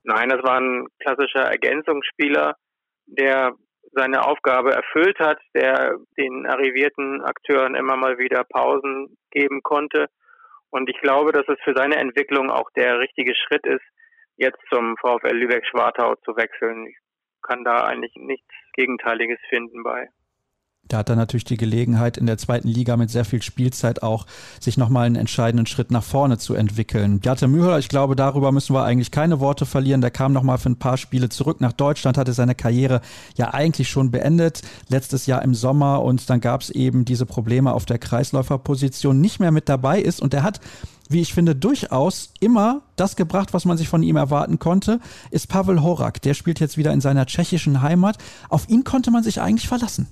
Nein, das war ein klassischer Ergänzungsspieler, der seine Aufgabe erfüllt hat, der den arrivierten Akteuren immer mal wieder Pausen geben konnte. Und ich glaube, dass es für seine Entwicklung auch der richtige Schritt ist, jetzt zum VfL Lübeck-Schwartau zu wechseln. Ich kann da eigentlich nichts Gegenteiliges finden bei. Da hat er natürlich die Gelegenheit, in der zweiten Liga mit sehr viel Spielzeit auch sich nochmal einen entscheidenden Schritt nach vorne zu entwickeln. Bjarte Mühler, ich glaube, darüber müssen wir eigentlich keine Worte verlieren. Der kam nochmal für ein paar Spiele zurück nach Deutschland, hatte seine Karriere ja eigentlich schon beendet, letztes Jahr im Sommer, und dann gab es eben diese Probleme auf der Kreisläuferposition, nicht mehr mit dabei ist, und er hat, wie ich finde, durchaus immer das gebracht, was man sich von ihm erwarten konnte, ist Pavel Horak. Der spielt jetzt wieder in seiner tschechischen Heimat. Auf ihn konnte man sich eigentlich verlassen.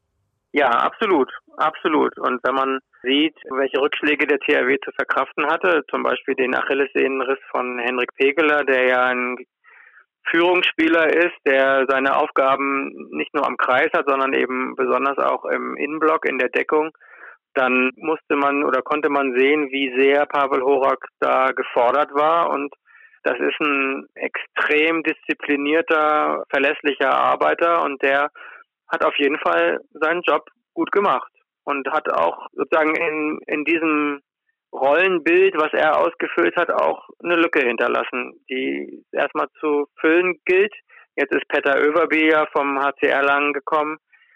Ja, absolut, absolut. Und wenn man sieht, welche Rückschläge der T H W zu verkraften hatte, zum Beispiel den Achillessehnenriss von Henrik Pekeler, der ja ein Führungsspieler ist, der seine Aufgaben nicht nur am Kreis hat, sondern eben besonders auch im Innenblock, in der Deckung, dann musste man oder konnte man sehen, wie sehr Pavel Horak da gefordert war. Und das ist ein extrem disziplinierter, verlässlicher Arbeiter, und der hat auf jeden Fall seinen Job gut gemacht und hat auch sozusagen in, in diesem Rollenbild, was er ausgefüllt hat, auch eine Lücke hinterlassen, die erstmal zu füllen gilt. Jetzt ist Petter Överby ja vom H C Erlangen gekommen,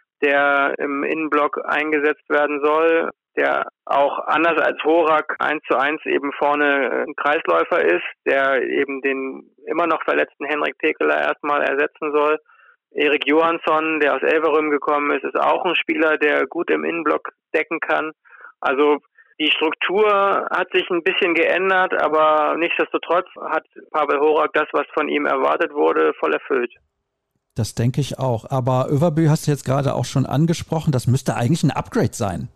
der im Innenblock eingesetzt werden soll, der auch anders als Horak eins zu eins eben vorne ein Kreisläufer ist, der eben den immer noch verletzten Henrik Pekeler erstmal ersetzen soll. Erik Johansson, der aus Elverum gekommen ist, ist auch ein Spieler, der gut im Innenblock decken kann. Also die Struktur hat sich ein bisschen geändert, aber nichtsdestotrotz hat Pavel Horak das, was von ihm erwartet wurde, voll erfüllt. Das denke ich auch. Aber Överby hast du jetzt gerade auch schon angesprochen, das müsste eigentlich ein Upgrade sein.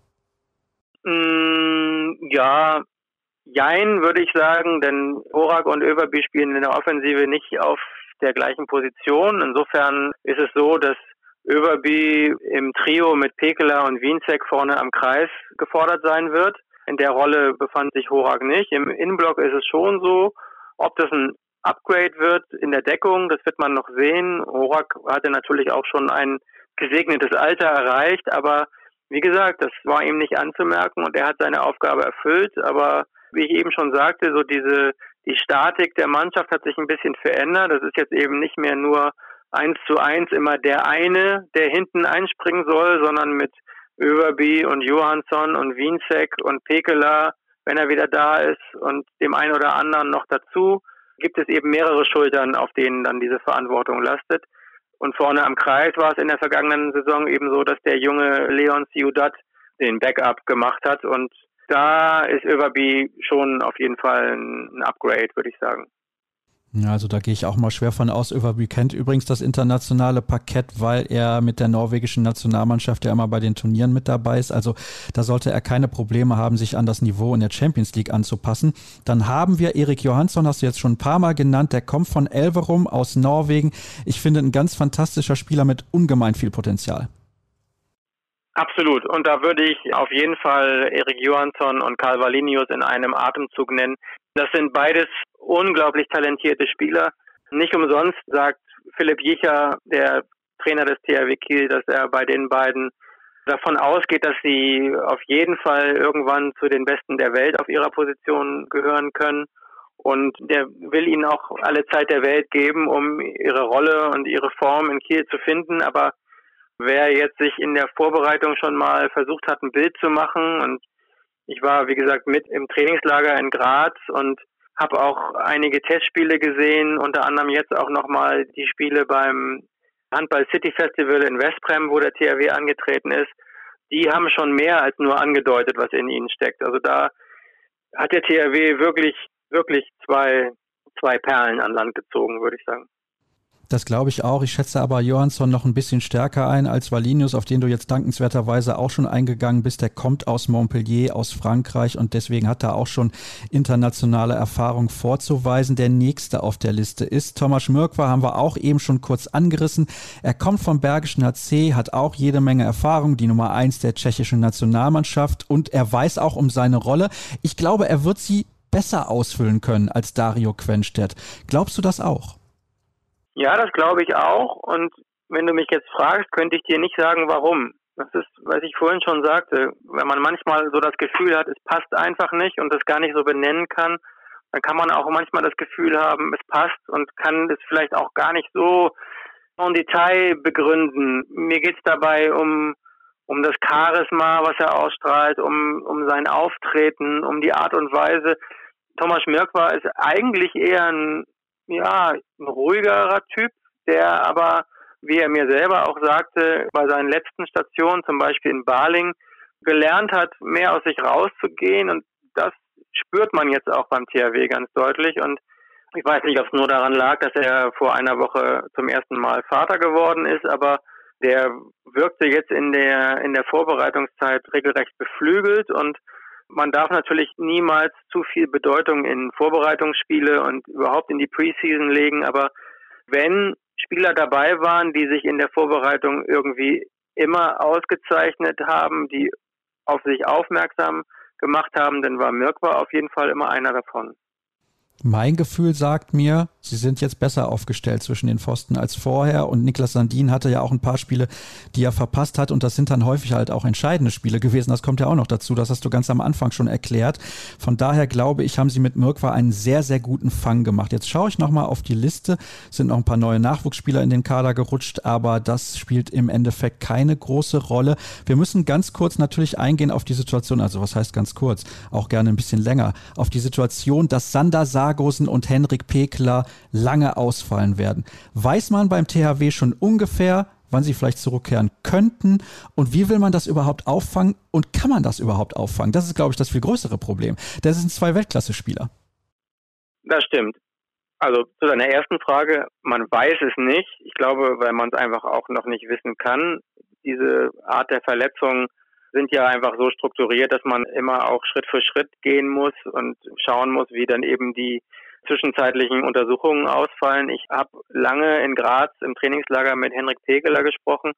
Mm, ja, jein, würde ich sagen, denn Horak und Överby spielen in der Offensive nicht auf der gleichen Position. Insofern ist es so, dass Överby im Trio mit Pekeler und Wienzek vorne am Kreis gefordert sein wird. In der Rolle befand sich Horak nicht. Im Innenblock ist es schon so. Ob das ein Upgrade wird in der Deckung, das wird man noch sehen. Horak hatte natürlich auch schon ein gesegnetes Alter erreicht, aber wie gesagt, das war ihm nicht anzumerken und er hat seine Aufgabe erfüllt. Aber wie ich eben schon sagte, so diese die Statik der Mannschaft hat sich ein bisschen verändert. Das ist jetzt eben nicht mehr nur eins zu eins immer der eine, der hinten einspringen soll, sondern mit Överby und Johansson und Wienzek und Pekeler, wenn er wieder da ist, und dem einen oder anderen noch dazu, gibt es eben mehrere Schultern, auf denen dann diese Verantwortung lastet. Und vorne am Kreis war es in der vergangenen Saison eben so, dass der junge Leon Ciudad den Backup gemacht hat, und da ist Överby schon auf jeden Fall ein Upgrade, würde ich sagen. Ja, also da gehe ich auch mal schwer von aus. Överby kennt übrigens das internationale Parkett, weil er mit der norwegischen Nationalmannschaft ja immer bei den Turnieren mit dabei ist. Also da sollte er keine Probleme haben, sich an das Niveau in der Champions League anzupassen. Dann haben wir Erik Johansson, hast du jetzt schon ein paar Mal genannt. Der kommt von Elverum aus Norwegen. Ich finde, ein ganz fantastischer Spieler mit ungemein viel Potenzial. Absolut. Und da würde ich auf jeden Fall Erik Johansson und Karl Wallinius in einem Atemzug nennen. Das sind beides unglaublich talentierte Spieler. Nicht umsonst sagt Philipp Jicher, der Trainer des T H W Kiel, dass er bei den beiden davon ausgeht, dass sie auf jeden Fall irgendwann zu den Besten der Welt auf ihrer Position gehören können. Und der will ihnen auch alle Zeit der Welt geben, um ihre Rolle und ihre Form in Kiel zu finden. Aber wer jetzt sich in der Vorbereitung schon mal versucht hat, ein Bild zu machen, und ich war, wie gesagt, mit im Trainingslager in Graz und habe auch einige Testspiele gesehen, unter anderem jetzt auch nochmal die Spiele beim Handball City Festival in Westbrem, wo der T H W angetreten ist. Die haben schon mehr als nur angedeutet, was in ihnen steckt. Also da hat der T H W wirklich, wirklich zwei, zwei Perlen an Land gezogen, würde ich sagen. Das glaube ich auch. Ich schätze aber Johansson noch ein bisschen stärker ein als Wallinius, auf den du jetzt dankenswerterweise auch schon eingegangen bist. Der kommt aus Montpellier, aus Frankreich, und deswegen hat er auch schon internationale Erfahrung vorzuweisen. Der nächste auf der Liste ist Tomasz Mrkwa, haben wir auch eben schon kurz angerissen. Er kommt vom Bergischen H C, hat auch jede Menge Erfahrung, die Nummer eins der tschechischen Nationalmannschaft, und er weiß auch um seine Rolle. Ich glaube, er wird sie besser ausfüllen können als Dario Quenstedt. Glaubst du das auch? Ja, das glaube ich auch. Und wenn du mich jetzt fragst, könnte ich dir nicht sagen, warum. Das ist, was ich vorhin schon sagte, wenn man manchmal so das Gefühl hat, es passt einfach nicht und es gar nicht so benennen kann, dann kann man auch manchmal das Gefühl haben, es passt und kann es vielleicht auch gar nicht so im Detail begründen. Mir geht's dabei um um das Charisma, was er ausstrahlt, um um sein Auftreten, um die Art und Weise. Thomas Mjörkwa ist eigentlich eher ein, ja, ein ruhigerer Typ, der aber, wie er mir selber auch sagte, bei seinen letzten Stationen, zum Beispiel in Baling, gelernt hat, mehr aus sich rauszugehen. Und das spürt man jetzt auch beim T H W ganz deutlich. Und ich weiß nicht, ob es nur daran lag, dass er vor einer Woche zum ersten Mal Vater geworden ist, aber der wirkte jetzt in der in der Vorbereitungszeit regelrecht beflügelt. Und man darf natürlich niemals zu viel Bedeutung in Vorbereitungsspiele und überhaupt in die Preseason legen, aber wenn Spieler dabei waren, die sich in der Vorbereitung irgendwie immer ausgezeichnet haben, die auf sich aufmerksam gemacht haben, dann war Mjörkwa auf jeden Fall immer einer davon. Mein Gefühl sagt mir, sie sind jetzt besser aufgestellt zwischen den Pfosten als vorher und Niklas Landin hatte ja auch ein paar Spiele, die er verpasst hat und das sind dann häufig halt auch entscheidende Spiele gewesen. Das kommt ja auch noch dazu, das hast du ganz am Anfang schon erklärt. Von daher glaube ich, haben sie mit Mjörkwa einen sehr, sehr guten Fang gemacht. Jetzt schaue ich nochmal auf die Liste, sind noch ein paar neue Nachwuchsspieler in den Kader gerutscht, aber das spielt im Endeffekt keine große Rolle. Wir müssen ganz kurz natürlich eingehen auf die Situation, also was heißt ganz kurz, auch gerne ein bisschen länger, auf die Situation, dass Sander Sargosen und Henrik Pekeler lange ausfallen werden. Weiß man beim T H W schon ungefähr, wann sie vielleicht zurückkehren könnten und wie will man das überhaupt auffangen und kann man das überhaupt auffangen? Das ist, glaube ich, das viel größere Problem. Das sind zwei Weltklasse-Spieler. Das stimmt. Also zu deiner ersten Frage, man weiß es nicht. Ich glaube, weil man es einfach auch noch nicht wissen kann. Diese Art der Verletzungen sind ja einfach so strukturiert, dass man immer auch Schritt für Schritt gehen muss und schauen muss, wie dann eben die zwischenzeitlichen Untersuchungen ausfallen. Ich habe lange in Graz im Trainingslager mit Henrik Pekeler gesprochen.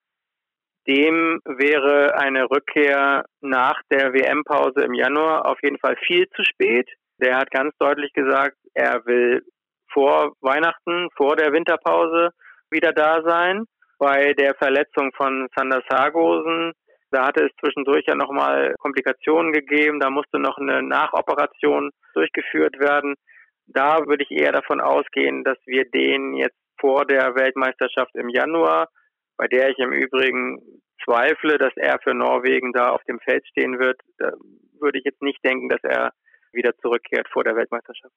Dem wäre eine Rückkehr nach der W M-Pause im Januar auf jeden Fall viel zu spät. Der hat ganz deutlich gesagt, er will vor Weihnachten, vor der Winterpause wieder da sein. Bei der Verletzung von Sander Sargosen, da hatte es zwischendurch ja nochmal Komplikationen gegeben. Da musste noch eine Nachoperation durchgeführt werden. Da würde ich eher davon ausgehen, dass wir den jetzt vor der Weltmeisterschaft im Januar, bei der ich im Übrigen zweifle, dass er für Norwegen da auf dem Feld stehen wird, da würde ich jetzt nicht denken, dass er wieder zurückkehrt vor der Weltmeisterschaft.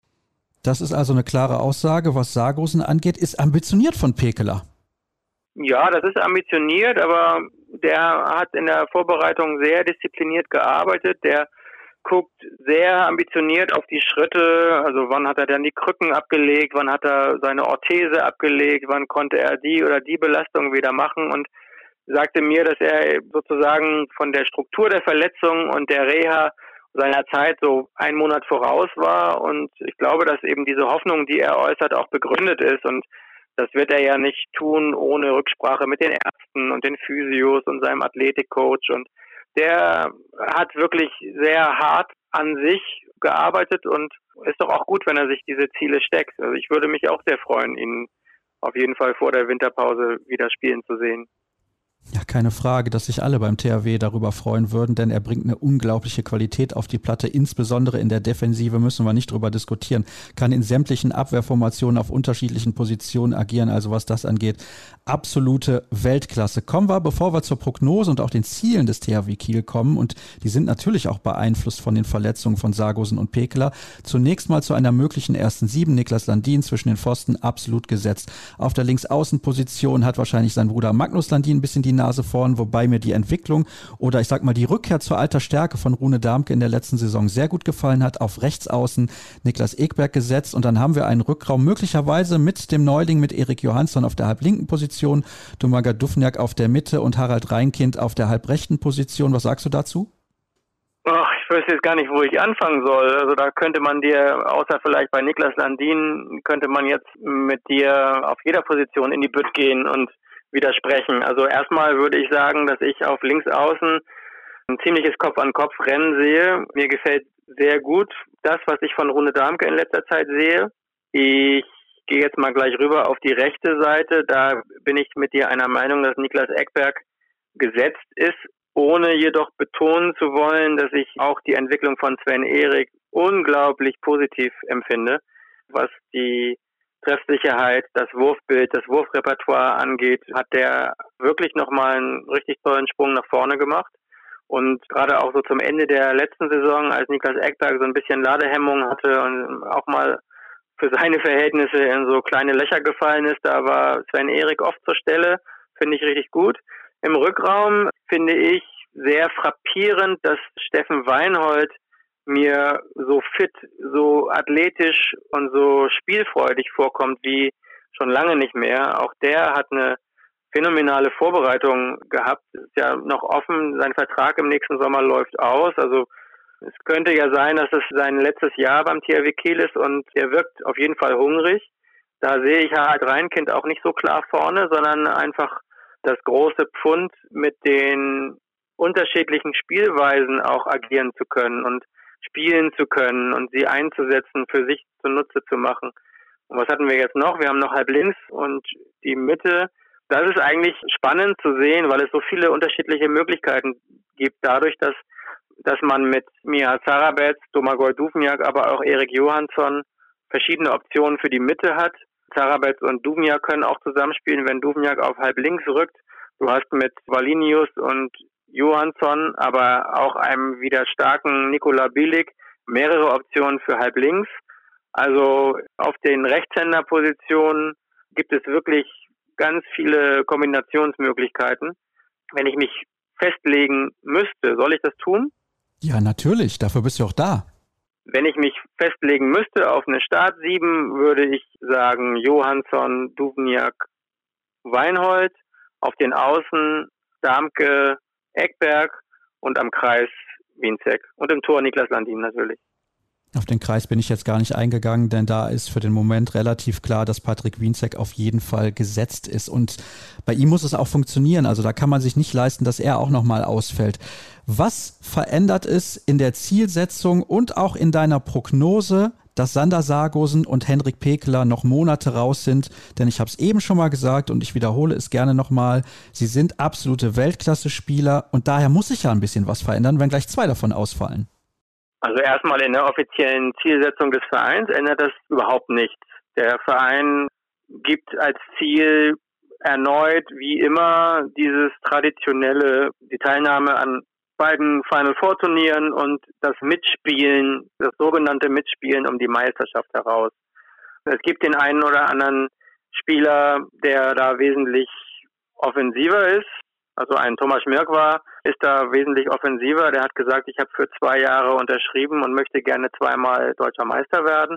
Das ist also eine klare Aussage, was Sargosen angeht, ist ambitioniert von Pekeler. Ja, das ist ambitioniert, aber der hat in der Vorbereitung sehr diszipliniert gearbeitet. Der guckt sehr ambitioniert auf die Schritte. Also wann hat er dann die Krücken abgelegt, wann hat er seine Orthese abgelegt, wann konnte er die oder die Belastung wieder machen und sagte mir, dass er sozusagen von der Struktur der Verletzung und der Reha seiner Zeit so einen Monat voraus war. Und ich glaube, dass eben diese Hoffnung, die er äußert, auch begründet ist. Und das wird er ja nicht tun ohne Rücksprache mit den Ärzten und den Physios und seinem Athletikcoach. Und der hat wirklich sehr hart an sich gearbeitet und ist doch auch gut, wenn er sich diese Ziele steckt. Also ich würde mich auch sehr freuen, ihn auf jeden Fall vor der Winterpause wieder spielen zu sehen. Ja, keine Frage, dass sich alle beim T H W darüber freuen würden, denn er bringt eine unglaubliche Qualität auf die Platte, insbesondere in der Defensive müssen wir nicht drüber diskutieren, kann in sämtlichen Abwehrformationen auf unterschiedlichen Positionen agieren, also was das angeht, absolute Weltklasse. Kommen wir, bevor wir zur Prognose und auch den Zielen des T H W Kiel kommen, und die sind natürlich auch beeinflusst von den Verletzungen von Sargosen und Pekeler, zunächst mal zu einer möglichen ersten Sieben. Niklas Landin zwischen den Pfosten absolut gesetzt. Auf der Linksaußenposition hat wahrscheinlich sein Bruder Magnus Landin ein bisschen die Nase vorn, wobei mir die Entwicklung oder ich sag mal die Rückkehr zur alter Stärke von Rune Darmke in der letzten Saison sehr gut gefallen hat. Auf Rechtsaußen Niklas Ekberg gesetzt und dann haben wir einen Rückraum möglicherweise mit dem Neuling, mit Erik Johansson auf der halblinken Position, Domaga Dufniak auf der Mitte und Harald Reinkind auf der halbrechten Position. Was sagst du dazu? Ach, ich weiß jetzt gar nicht, wo ich anfangen soll. Also da könnte man dir, außer vielleicht bei Niklas Landin, könnte man jetzt mit dir auf jeder Position in die Bütt gehen und widersprechen. Also erstmal würde ich sagen, dass ich auf Linksaußen ein ziemliches Kopf-an-Kopf-Rennen sehe. Mir gefällt sehr gut das, was ich von Rune Darmke in letzter Zeit sehe. Ich gehe jetzt mal gleich rüber auf die rechte Seite. Da bin ich mit dir einer Meinung, dass Niklas Ekberg gesetzt ist, ohne jedoch betonen zu wollen, dass ich auch die Entwicklung von Sven-Erik unglaublich positiv empfinde, was die Treffsicherheit, das Wurfbild, das Wurfrepertoire angeht, hat der wirklich nochmal einen richtig tollen Sprung nach vorne gemacht. Und gerade auch so zum Ende der letzten Saison, als Niklas Ekberg so ein bisschen Ladehemmung hatte und auch mal für seine Verhältnisse in so kleine Löcher gefallen ist, da war Sven-Erik oft zur Stelle, finde ich richtig gut. Im Rückraum finde ich sehr frappierend, dass Steffen Weinhold mir so fit, so athletisch und so spielfreudig vorkommt wie schon lange nicht mehr. Auch der hat eine phänomenale Vorbereitung gehabt. Ist ja noch offen, sein Vertrag im nächsten Sommer läuft aus. Also es könnte ja sein, dass es sein letztes Jahr beim T H W Kiel ist und er wirkt auf jeden Fall hungrig. Da sehe ich Harald Reinkind auch nicht so klar vorne, sondern einfach das große Pfund mit den unterschiedlichen Spielweisen auch agieren zu können und spielen zu können und sie einzusetzen, für sich zunutze zu machen. Und was hatten wir jetzt noch? Wir haben noch halb links und die Mitte. Das ist eigentlich spannend zu sehen, weil es so viele unterschiedliche Möglichkeiten gibt, dadurch, dass dass man mit Miha Zarabets, Domagoj Duvnjak, aber auch Erik Johansson verschiedene Optionen für die Mitte hat. Zarabets und Duvnjak können auch zusammenspielen, wenn Duvnjak auf halb links rückt. Du hast mit Valinius und Johansson, aber auch einem wieder starken Nikola Bilic mehrere Optionen für halb links. Also auf den Rechtshänderpositionen gibt es wirklich ganz viele Kombinationsmöglichkeiten. Wenn ich mich festlegen müsste, soll ich das tun? Ja, natürlich. Dafür bist du auch da. Wenn ich mich festlegen müsste auf eine Startsieben, würde ich sagen Johansson, Duvnjak, Weinhold. Auf den Außen Damke, Ekberg und am Kreis Wienzek. Und im Tor Niklas Landin natürlich. Auf den Kreis bin ich jetzt gar nicht eingegangen, denn da ist für den Moment relativ klar, dass Patrick Wienzek auf jeden Fall gesetzt ist. Und bei ihm muss es auch funktionieren. Also da kann man sich nicht leisten, dass er auch nochmal ausfällt. Was verändert es in der Zielsetzung und auch in deiner Prognose, dass Sander Sargosen und Henrik Pekeler noch Monate raus sind? Denn ich habe es eben schon mal gesagt und ich wiederhole es gerne nochmal. Sie sind absolute Weltklasse-Spieler und daher muss sich ja ein bisschen was verändern, wenn gleich zwei davon ausfallen. Also erstmal in der offiziellen Zielsetzung des Vereins ändert das überhaupt nichts. Der Verein gibt als Ziel erneut, wie immer, dieses traditionelle, die Teilnahme an beiden Final Four Turnieren und das Mitspielen, das sogenannte Mitspielen um die Meisterschaft heraus. Es gibt den einen oder anderen Spieler, der da wesentlich offensiver ist. Also ein Thomas Mirkwa ist da wesentlich offensiver. Der hat gesagt, ich habe für zwei Jahre unterschrieben und möchte gerne zweimal deutscher Meister werden.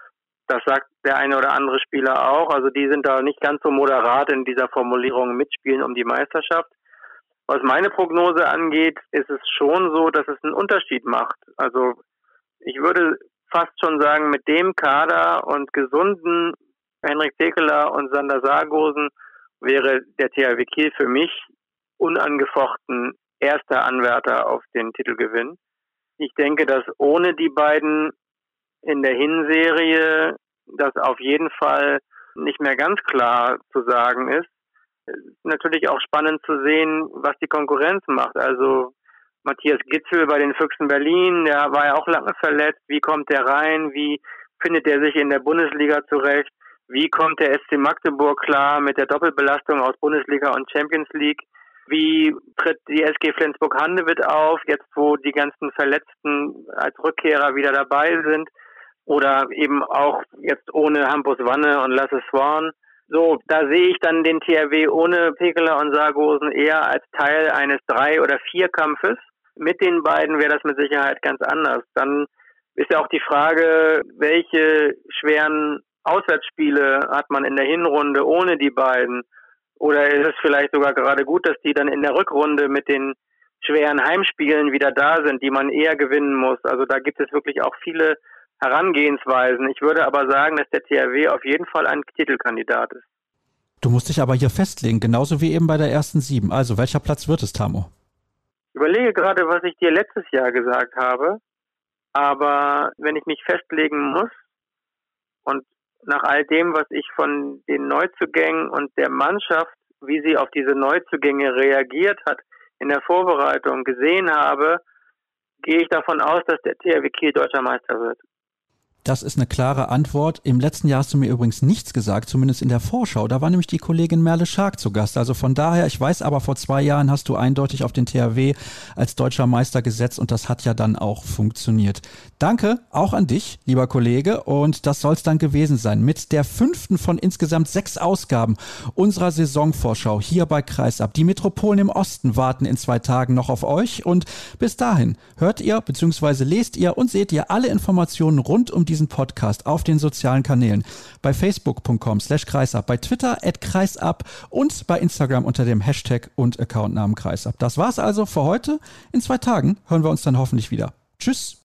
Das sagt der eine oder andere Spieler auch. Also die sind da nicht ganz so moderat in dieser Formulierung mitspielen um die Meisterschaft. Was meine Prognose angeht, ist es schon so, dass es einen Unterschied macht. Also ich würde fast schon sagen, mit dem Kader und gesunden Henrik Pekeler und Sander Sargosen wäre der T H W Kiel für mich unangefochten erster Anwärter auf den Titelgewinn. Ich denke, dass ohne die beiden in der Hinserie das auf jeden Fall nicht mehr ganz klar zu sagen ist. Es ist natürlich auch spannend zu sehen, was die Konkurrenz macht. Also Matthias Gitzel bei den Füchsen Berlin, der war ja auch lange verletzt. Wie kommt der rein? Wie findet er sich in der Bundesliga zurecht? Wie kommt der S C Magdeburg klar mit der Doppelbelastung aus Bundesliga und Champions League? Wie tritt die S G Flensburg-Handewitt auf, jetzt wo die ganzen Verletzten als Rückkehrer wieder dabei sind? Oder eben auch jetzt ohne Hampus Wanne und Lasse Swan. So, da sehe ich dann den T H W ohne Pekeler und Sargosen eher als Teil eines Drei- oder Vier-Kampfes. Mit den beiden wäre das mit Sicherheit ganz anders. Dann ist ja auch die Frage, welche schweren Auswärtsspiele hat man in der Hinrunde ohne die beiden? Oder ist es vielleicht sogar gerade gut, dass die dann in der Rückrunde mit den schweren Heimspielen wieder da sind, die man eher gewinnen muss? Also da gibt es wirklich auch viele Herangehensweisen. Ich würde aber sagen, dass der T H W auf jeden Fall ein Titelkandidat ist. Du musst dich aber hier festlegen, genauso wie eben bei der ersten Sieben. Also welcher Platz wird es, Tamo? Ich überlege gerade, was ich dir letztes Jahr gesagt habe. Aber wenn ich mich festlegen muss und nach all dem, was ich von den Neuzugängen und der Mannschaft, wie sie auf diese Neuzugänge reagiert hat, in der Vorbereitung gesehen habe, gehe ich davon aus, dass der T H W Kiel Deutscher Meister wird. Das ist eine klare Antwort. Im letzten Jahr hast du mir übrigens nichts gesagt, zumindest in der Vorschau. Da war nämlich die Kollegin Merle Schark zu Gast. Also von daher, ich weiß aber, vor zwei Jahren hast du eindeutig auf den T H W als deutscher Meister gesetzt und das hat ja dann auch funktioniert. Danke auch an dich, lieber Kollege. Und das soll es dann gewesen sein mit der fünften von insgesamt sechs Ausgaben unserer Saisonvorschau hier bei Kreisab. Die Metropolen im Osten warten in zwei Tagen noch auf euch und bis dahin hört ihr bzw. lest ihr und seht ihr alle Informationen rund um die diesen Podcast auf den sozialen Kanälen. Bei facebook punkt com slash kreisab, bei Twitter at kreisab und bei Instagram unter dem Hashtag und Accountnamen kreisab. Das war's also für heute. In zwei Tagen hören wir uns dann hoffentlich wieder. Tschüss.